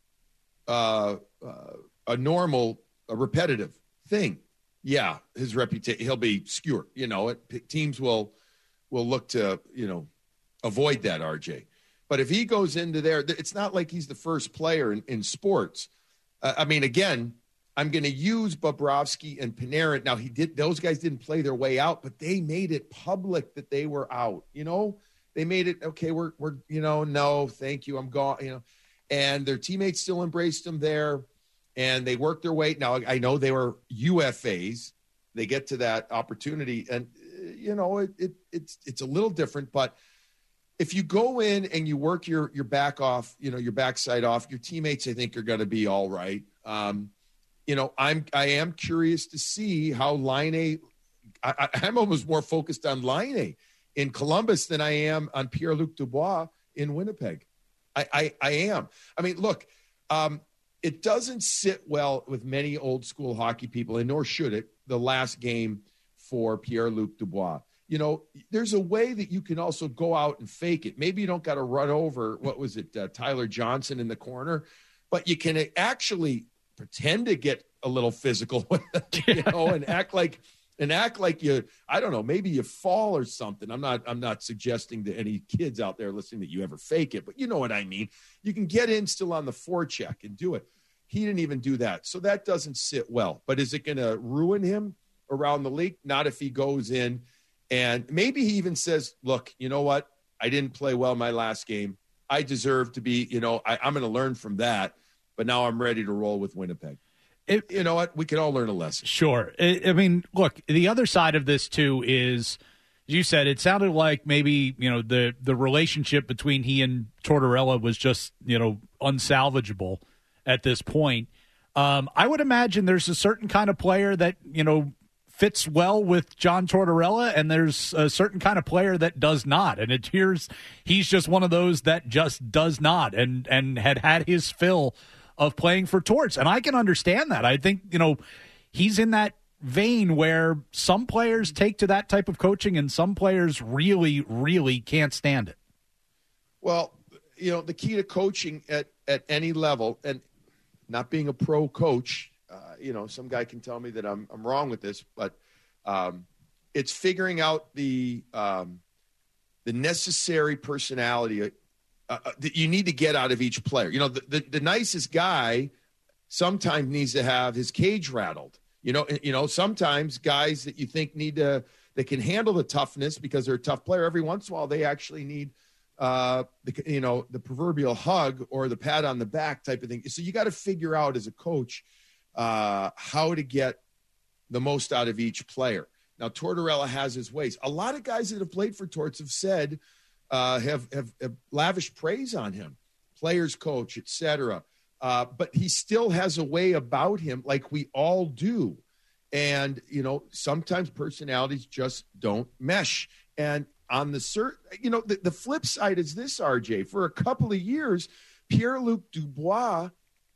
uh, uh, a normal, a repetitive thing, yeah, his reputation, he'll be skewered. You know, it, teams will will look to, you know, avoid that, R J. But if he goes into there, it's not like he's the first player in, in sports. Uh, I mean, again, I'm going to use Bobrovsky and Panarin. Now, he did; those guys didn't play their way out, but they made it public that they were out. You know, they made it okay. We're we're you know, no, thank you, I'm gone. You know, and their teammates still embraced them there, and they worked their way. Now, I know they were U F As. They get to that opportunity, and you know, it, it it's it's a little different, but. If you go in and you work your your back off, you know, your backside off, your teammates, I think, are going to be all right. Um, you know, I'm I am curious to see how Laine. I, I'm almost more focused on Laine in Columbus than I am on Pierre-Luc Dubois in Winnipeg. I I, I am. I mean, look, um, it doesn't sit well with many old school hockey people, and nor should it. The last game for Pierre-Luc Dubois. You know, there's a way that you can also go out and fake it. Maybe you don't got to run over, what was it, uh, Tyler Johnson in the corner, but you can actually pretend to get a little physical, you know, and act like and act like you, I don't know, maybe you fall or something. I'm not, I'm not suggesting to any kids out there listening that you ever fake it, but you know what I mean. You can get in still on the forecheck and do it. He didn't even do that. So that doesn't sit well. But is it going to ruin him around the league? Not if he goes in. And maybe he even says, look, you know what? I didn't play well my last game. I deserve to be, you know, I, I'm going to learn from that. But now I'm ready to roll with Winnipeg. It, you know what? We can all learn a lesson. Sure. I mean, look, the other side of this, too, is, as you said, it sounded like maybe, you know, the, the relationship between he and Tortorella was just, you know, unsalvageable at this point. Um, I would imagine there's a certain kind of player that, you know, fits well with John Tortorella, and there's a certain kind of player that does not. And it appears he's just one of those that just does not and, and had had his fill of playing for Torts. And I can understand that. I think, you know, he's in that vein where some players take to that type of coaching and some players really, really can't stand it. Well, you know, the key to coaching at, at any level, and not being a pro coach, Uh, you know, some guy can tell me that I'm I'm wrong with this, but um, it's figuring out the um, the necessary personality uh, uh, that you need to get out of each player. You know, the, the, the nicest guy sometimes needs to have his cage rattled. You know, you know, sometimes guys that you think need to, that can handle the toughness because they're a tough player, every once in a while they actually need, uh, the, you know, the proverbial hug or the pat on the back type of thing. So you got to figure out as a coach uh, how to get the most out of each player. Now, Tortorella has his ways. A lot of guys that have played for Torts have said, uh, have, have, have lavished praise on him, players coach, et cetera. Uh, but he still has a way about him like we all do. And, you know, sometimes personalities just don't mesh. And on the cert, you know, the, the flip side is this, R J. For a couple of years, Pierre-Luc Dubois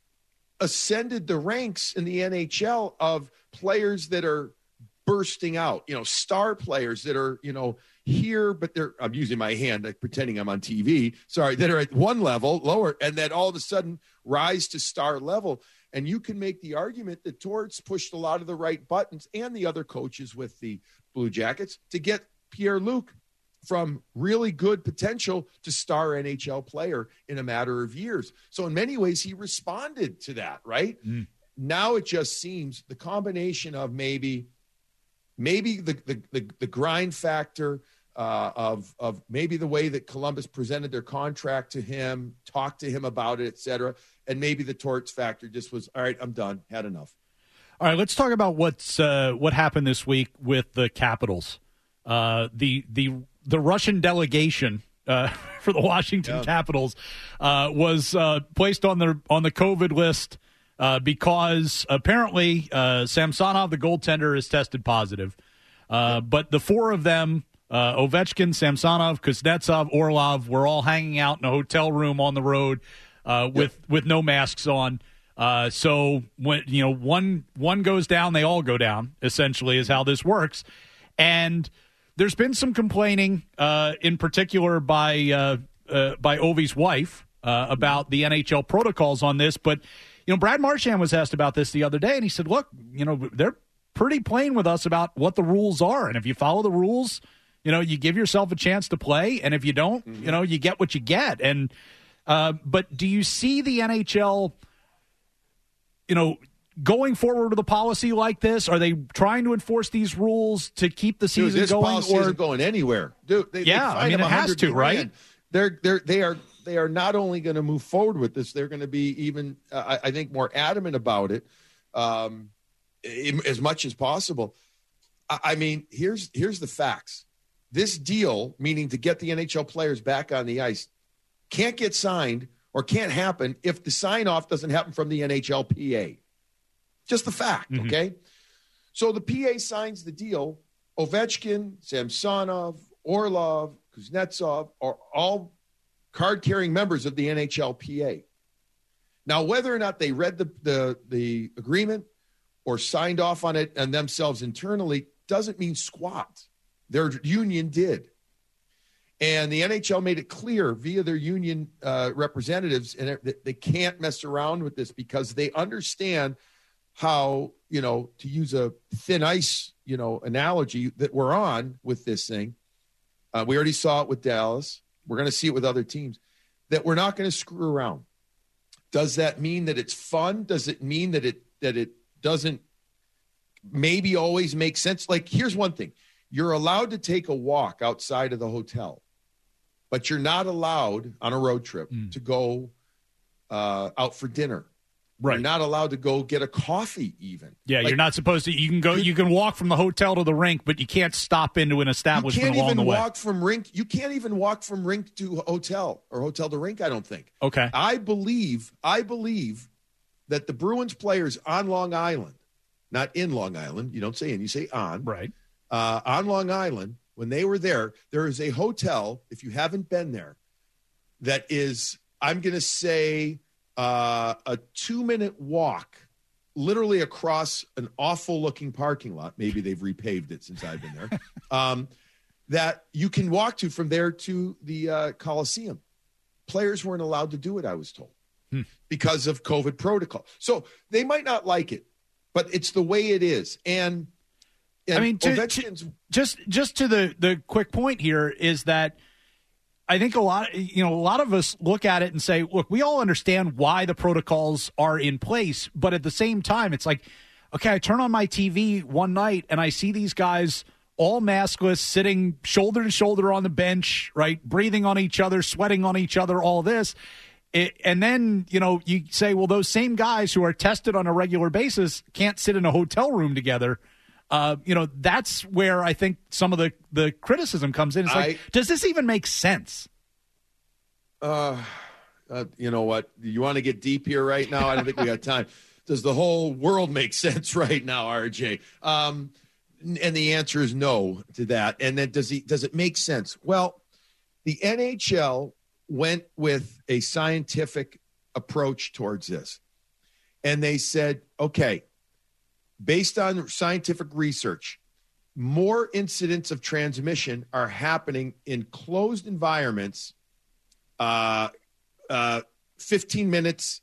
ascended the ranks in the N H L of players that are bursting out, you know, star players that are, you know, here, but they're, I'm using my hand, like pretending I'm on T V, sorry, that are at one level lower, and then all of a sudden rise to star level. And you can make the argument that Torts pushed a lot of the right buttons and the other coaches with the Blue Jackets to get Pierre-Luc from really good potential to star N H L player in a matter of years. So in many ways, he responded to that, right? Mm. Now it just seems the combination of maybe, maybe the, the, the, the grind factor, Uh, of of maybe the way that Columbus presented their contract to him, talked to him about it, et cetera, and maybe the Torts factor just was, all right, I'm done, had enough. All right, let's talk about what's uh, what happened this week with the Capitals. Uh, the the the Russian delegation uh, for the Washington yeah. Capitals uh, was uh, placed on the on the COVID list uh, because apparently uh, Samsonov, the goaltender, is tested positive. Uh, but the four of them. Uh, Ovechkin, Samsonov, Kuznetsov, Orlov were all hanging out in a hotel room on the road uh, with yep. with no masks on. Uh, so when you know one one goes down, they all go down. Essentially, is how this works. And there's been some complaining, uh, in particular by uh, uh, by Ovi's wife uh, about the N H L protocols on this. But you know, Brad Marchand was asked about this the other day, and he said, "Look, you know, they're pretty plain with us about what the rules are, and if you follow the rules." You know, you give yourself a chance to play, and if you don't, mm-hmm. you know, you get what you get. And uh, but do you see the N H L, you know, going forward with a policy like this? Are they trying to enforce these rules to keep the season Dude, this going? Policy or isn't going anywhere, dude? They, yeah, they I mean, it has to, right? They're they're they are they are not only going to move forward with this, they're going to be even, uh, I, I think, more adamant about it, um, as much as possible. I, I mean, here's here's the facts. This deal, meaning to get the N H L players back on the ice, can't get signed or can't happen if the sign-off doesn't happen from the N H L P A. Just the fact, mm-hmm. okay? So the P A signs the deal. Ovechkin, Samsonov, Orlov, Kuznetsov are all card-carrying members of the N H L P A. Now, whether or not they read the, the, the agreement or signed off on it and themselves internally doesn't mean squat. Their union did. And the N H L made it clear via their union uh, representatives and that they can't mess around with this because they understand how, you know, to use a thin ice, you know, analogy that we're on with this thing. Uh, we already saw it with Dallas. We're going to see it with other teams, that we're not going to screw around. Does that mean that it's fun? Does it mean that it that it doesn't maybe always make sense? Like, here's one thing. You're allowed to take a walk outside of the hotel, but you're not allowed on a road trip mm. to go uh, out for dinner. Right. You're not allowed to go get a coffee even. Yeah, like, you're not supposed to. You can go. You can walk from the hotel to the rink, but you can't stop into an establishment along the way. You can't even walk from rink. You can't even walk from rink to hotel or hotel to rink, I don't think. Okay. I believe, I believe that the Bruins players on Long Island, not in Long Island, you don't say in, you say on. Right. Uh, on Long Island, when they were there, there is a hotel, if you haven't been there, that is, I'm going to say, uh, a two-minute walk, literally across an awful-looking parking lot. Maybe they've repaved it since I've been there. um, that you can walk to from there to the uh, Coliseum. Players weren't allowed to do it, I was told, hmm. because of COVID protocol. So they might not like it, but it's the way it is. And And I mean, to, to, just just to the, the quick point here is that I think a lot, you know, a lot of us look at it and say, look, we all understand why the protocols are in place, but at the same time, it's like, okay, I turn on my T V one night and I see these guys all maskless, sitting shoulder to shoulder on the bench, right, breathing on each other, sweating on each other, all this. It, and then, you know, you say, well, those same guys who are tested on a regular basis can't sit in a hotel room together. Uh, you know, that's where I think some of the, the criticism comes in. It's like, I, does this even make sense? Uh, uh, you know what? You want to get deep here right now? I don't think we got time. Does the whole world make sense right now, R J? Um, and the answer is no to that. And then does he, does it make sense? Well, the N H L went with a scientific approach towards this. And they said, okay, based on scientific research, more incidents of transmission are happening in closed environments, uh, uh, fifteen minutes,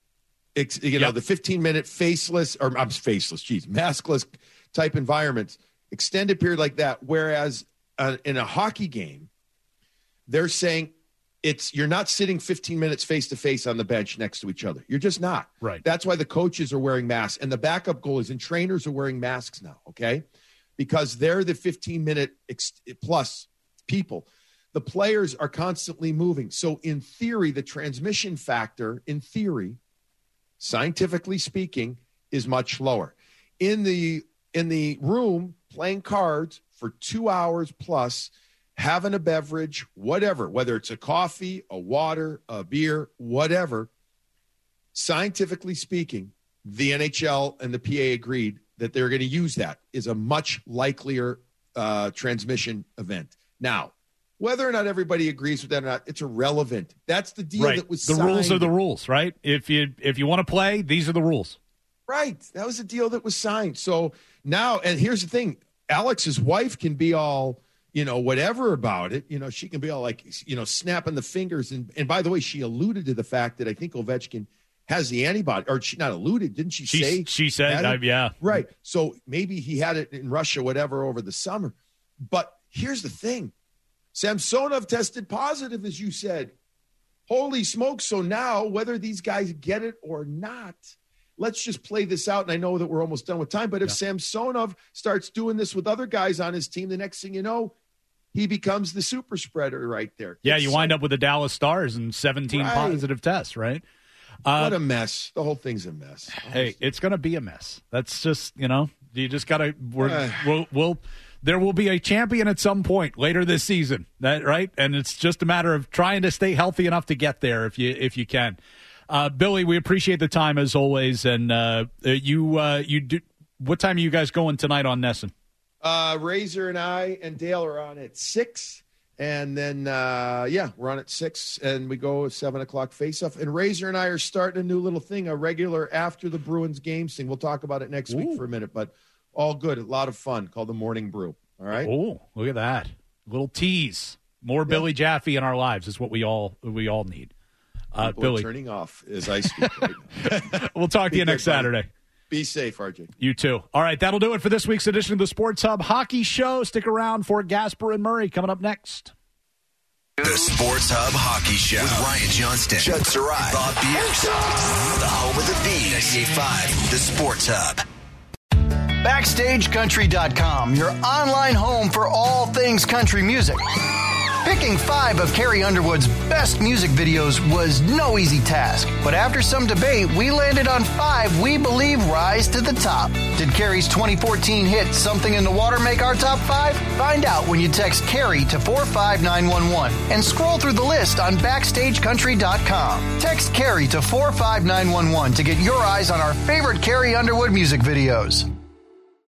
you know, yep. the fifteen minute faceless, or I'm faceless, geez, maskless type environments, extended period like that. Whereas uh, in a hockey game, they're saying it's, you're not sitting fifteen minutes face to face on the bench next to each other. You're just not. Right. That's why the coaches are wearing masks and the backup goalies and trainers are wearing masks now. Okay. Because they're the fifteen minute ex- plus people. The players are constantly moving. So in theory, the transmission factor, in theory, scientifically speaking, is much lower. In the in the room, playing cards for two hours plus, having a beverage, whatever, whether it's a coffee, a water, a beer, whatever, scientifically speaking, the N H L and the P A agreed that they're going to use that is a much likelier uh, transmission event. Now, whether or not everybody agrees with that or not, it's irrelevant. That's the deal right. that was the signed. rules are the rules, right? If you if you want to play, these are the rules. Right. That was the deal that was signed. So now, and here's the thing, Alex's wife can be all, you know, whatever about it. You know, she can be all like, you know, snapping the fingers. And, and by the way, she alluded to the fact that I think Ovechkin has the antibody, or she not alluded, didn't she, she say? She said, uh, yeah. Right. So maybe he had it in Russia, whatever, over the summer. But here's the thing. Samsonov tested positive, as you said. Holy smoke. So now, whether these guys get it or not, let's just play this out. And I know that we're almost done with time, but if yeah. Samsonov starts doing this with other guys on his team, the next thing you know, he becomes the super spreader right there. Yeah, it's you wind so, up with the Dallas Stars and seventeen right. positive tests, right? Uh, what a mess. The whole thing's a mess. Hey, it's going to be a mess. That's just, you know, you just got to, uh, we'll, we'll, there will be a champion at some point later this season, that right? And it's just a matter of trying to stay healthy enough to get there if you if you can. Uh, Billy, we appreciate the time as always. And uh, you uh, you do. What time are you guys going tonight on Nesson? Uh, Razor and I and Dale are on at six, and then uh, yeah, we're on at six, and we go seven o'clock face-off. And Razor and I are starting a new little thing, a regular after the Bruins games thing. We'll talk about it next Ooh. week for a minute, but. All good. A lot of fun. Called the Morning Brew. All right. Oh, look at that. Little tease. More yeah. Billy Jaffe in our lives is what we all we all need. Uh, Billy. Turning off as I speak right now. We'll talk to you next Saturday. Buddy. Be safe, R J. You too. All right. That'll do it for this week's edition of the Sports Hub Hockey Show. Stick around for Gasper and Murray coming up next. The Sports Hub Hockey Show with Ryan Johnston, Judd Sarai, Bob Beers. The home of the Bees. ninety-eight point five, the Sports Hub. Backstage Country dot com, your online home for all things country music. Picking five of Carrie Underwood's best music videos was no easy task, but after some debate, we landed on five we believe rise to the top. Did Carrie's twenty fourteen hit Something in the Water make our top five? Find out when you text Carrie to four five nine one one and scroll through the list on Backstage Country dot com. Text Carrie to four five nine one one to get your eyes on our favorite Carrie Underwood music videos.